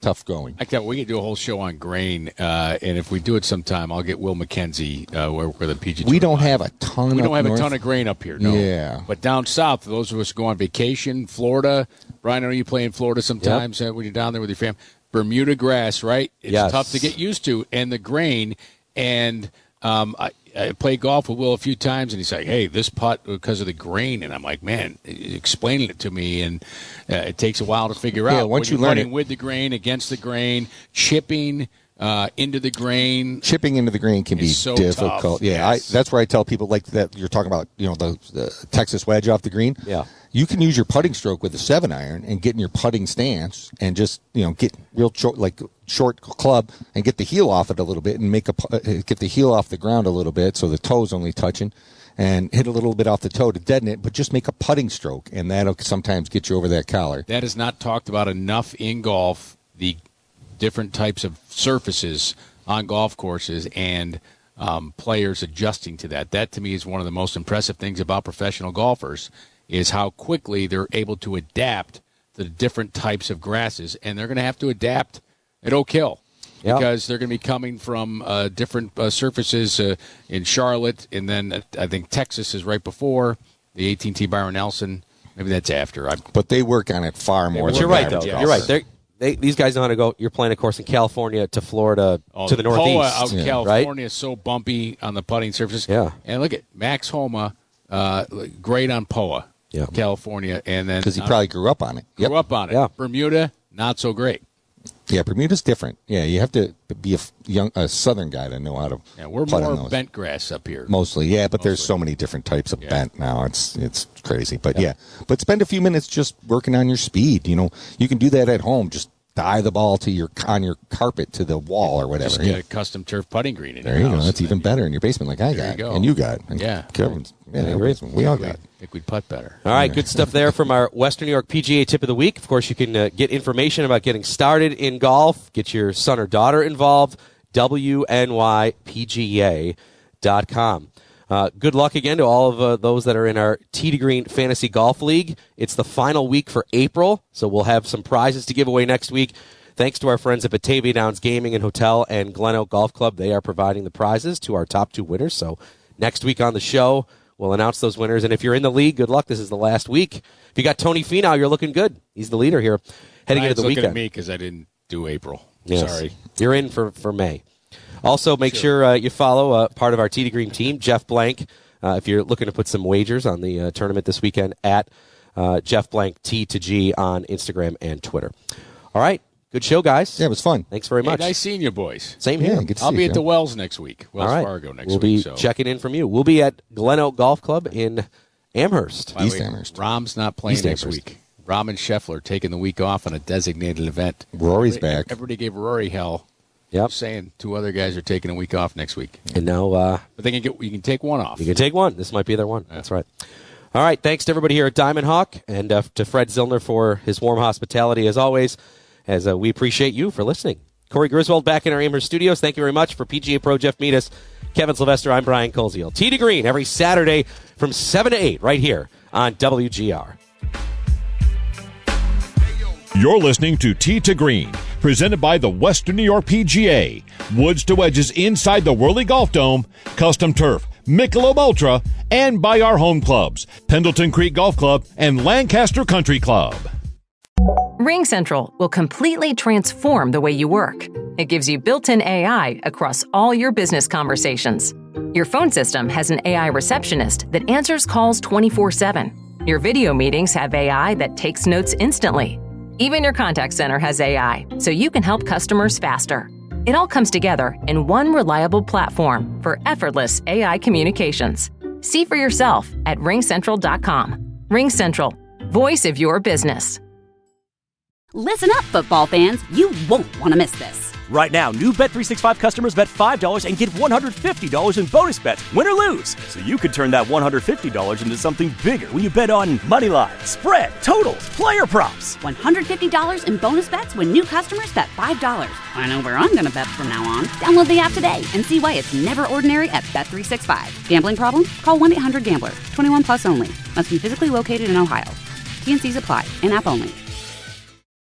tough going. I thought we could do a whole show on grain, uh, and if we do it sometime, I'll get Will McKenzie, uh, where, where the P G A We don't have a ton. We don't have north. a ton of grain up here, no. Yeah. But down south, those of us who go on vacation, Florida. Brian, I know you play in Florida sometimes yep. uh, when you're down there with your family. Bermuda grass, right? It's yes. tough to get used to, and the grain. And um, I, I played golf with Will a few times, and he's like, "Hey, this putt because of the grain." And I'm like, "Man," explaining it to me, and uh, it takes a while to figure yeah, out. Once when you you're learn putting it, with the grain, against the grain, chipping uh, into the grain. Chipping into the grain can be so difficult. tough. Yeah, Yes. I, that's where I tell people like that. You're talking about, you know, the, the Texas wedge off the green. Yeah. You can use your putting stroke with a seven iron and get in your putting stance and just, you know, get real short, like short club and get the heel off it a little bit and make a uh, get the heel off the ground a little bit so the toe's only touching, and hit a little bit off the toe to deaden it, but just make a putting stroke, and that'll sometimes get you over that collar. That is not talked about enough in golf. The different types of surfaces on golf courses and um, players adjusting to that. That to me is one of the most impressive things about professional golfers. Is how quickly they're able to adapt to the different types of grasses, and they're going to have to adapt at Oak Hill yep. because they're going to be coming from uh, different uh, surfaces uh, in Charlotte, and then uh, I think Texas is right before the A T and T Byron Nelson. Maybe that's after. I, but they work on it far more. But than you're right, that. though. Yes. You're right. They're, they, these guys know how to go. You're playing, of course, in California to Florida oh, to the, the northeast. Poa out in yeah. California right? is so bumpy on the putting surfaces. Yeah. And look at Max Homa, uh, great on P O A. Yeah. California, and then because he uh, probably grew up on it. Grew Yep. up on it. Yeah. Bermuda, not so great. Yeah, Bermuda's different. Yeah, you have to be a young, a southern guy to know how to. Yeah, we're putt more on those. bent grass up here. Mostly, yeah, but Mostly. there's so many different types of Yeah. bent now. It's it's crazy, but yeah. But spend a few minutes just working on your speed. You know, you can do that at home. Just die the ball to your on your carpet to the wall or whatever. Just get yeah. a custom turf putting green in There your you go. house. That's even better in your basement, like I There got, you go. and you got. And Yeah. Kevin's, yeah, I agree. we all I got. think we'd putt better. All right, good stuff there from our Western New York P G A Tip of the Week. Of course, you can uh, get information about getting started in golf, get your son or daughter involved, W N Y P G A dot com. Uh, good luck again to all of uh, those that are in our Tee to Green Fantasy Golf League. It's the final week for April, so we'll have some prizes to give away next week. Thanks to our friends at Batavia Downs Gaming and Hotel and Glen Oak Golf Club. They are providing the prizes to our top two winners. So next week on the show, we'll announce those winners. And if you're in the league, good luck. This is the last week. If you got Tony Finau, you're looking good. He's the leader here heading Ryan's into the looking weekend. at me because I didn't do April. Yes. Sorry. You're in for, for May. Also, make sure, sure uh, you follow uh, part of our Tee to Green team, Jeff Blank. Uh, if you're looking to put some wagers on the uh, tournament this weekend, at uh, Jeff Blank T to G on Instagram and Twitter. All right. Good show, guys. Yeah, it was fun. Thanks very much. Hey, nice seeing you, boys. Same here. Yeah, good to I'll see be you, at the Joe. Wells next week. Wells All right. Fargo next we'll week. be so. checking in from you. We'll be at Glen Oak Golf Club in Amherst. By the East way, Amherst. Rom's not playing East next Amherst. week. Rom and Scheffler taking the week off on a designated event. Rory's everybody, back. Everybody gave Rory hell. Yep. Saying two other guys are taking a week off next week. And now uh, But they can get you can take one off. you can take one. This might be their one. That's right. All right. Thanks to everybody here at Diamond Hawk and uh, to Fred Zillner for his warm hospitality as always, as uh, we appreciate you for listening. Corey Griswold back in our Amherst studios. Thank you very much. For P G A Pro Jeff Meadus, Kevin Sylvester, I'm Brian Koziel. Tee to Green every Saturday from seven to eight right here on W G R. You're listening to Tee to Green, presented by the Western New York P G A. Woods to wedges inside the Whirly Golf Dome, custom turf, Michelob Ultra, and by our home clubs, Pendleton Creek Golf Club and Lancaster Country Club. Ring Central will completely transform the way you work. It gives you built-in A I across all your business conversations. Your phone system has an A I receptionist that answers calls twenty-four seven. Your video meetings have A I that takes notes instantly. Even your contact center has A I, so you can help customers faster. It all comes together in one reliable platform for effortless A I communications. See for yourself at ring central dot com. Ring Central, voice of your business. Listen up, football fans. You won't want to miss this. Right now, new Bet three sixty-five customers bet five dollars and get one hundred fifty dollars in bonus bets, win or lose. So you could turn that one hundred fifty dollars into something bigger when you bet on money line, spread, totals, player props. one hundred fifty dollars in bonus bets when new customers bet five dollars. I know where I'm going to bet from now on. Download the app today and see why it's never ordinary at Bet three sixty-five. Gambling problem? Call one eight hundred gambler. twenty-one plus only. Must be physically located in Ohio. T N Cs apply. In-app only.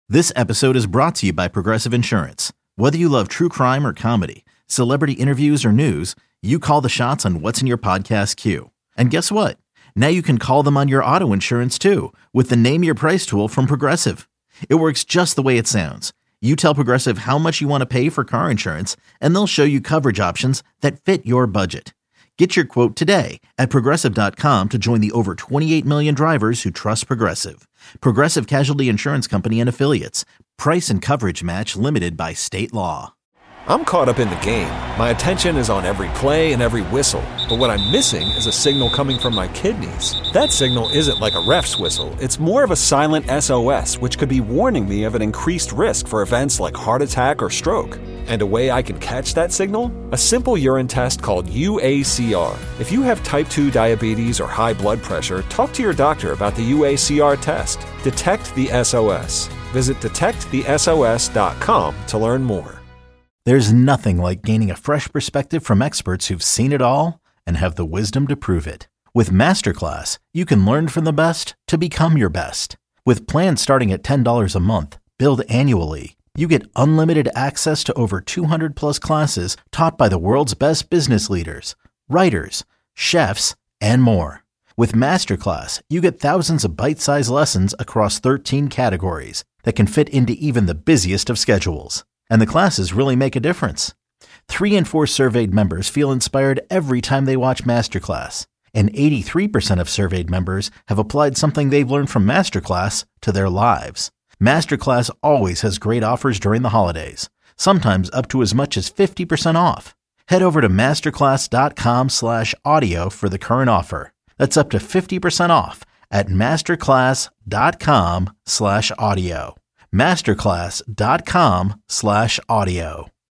This episode is brought to you by Progressive Insurance. Whether you love true crime or comedy, celebrity interviews or news, you call the shots on what's in your podcast queue. And guess what? Now you can call them on your auto insurance too with the Name Your Price tool from Progressive. It works just the way it sounds. You tell Progressive how much you want to pay for car insurance, and they'll show you coverage options that fit your budget. Get your quote today at Progressive dot com to join the over twenty-eight million drivers who trust Progressive. Progressive Casualty Insurance Company and Affiliates. Price and coverage match limited by state law. I'm caught up in the game. My attention is on every play and every whistle. But what I'm missing is a signal coming from my kidneys. That signal isn't like a ref's whistle. It's more of a silent S O S, which could be warning me of an increased risk for events like heart attack or stroke. And a way I can catch that signal? A simple urine test called U A C R. If you have type two diabetes or high blood pressure, talk to your doctor about the U A C R test. Detect the S O S. Visit detect the S O S dot com to learn more. There's nothing like gaining a fresh perspective from experts who've seen it all and have the wisdom to prove it. With Masterclass, you can learn from the best to become your best. With plans starting at ten dollars a month, billed annually, you get unlimited access to over two hundred plus classes taught by the world's best business leaders, writers, chefs, and more. With Masterclass, you get thousands of bite-sized lessons across thirteen categories that can fit into even the busiest of schedules. And the classes really make a difference. Three in four surveyed members feel inspired every time they watch Masterclass. And eighty-three percent of surveyed members have applied something they've learned from Masterclass to their lives. Masterclass always has great offers during the holidays, sometimes up to as much as fifty percent off. Head over to masterclass.com slash audio for the current offer. That's up to fifty percent off at masterclass.com slash audio. masterclass.com slash audio.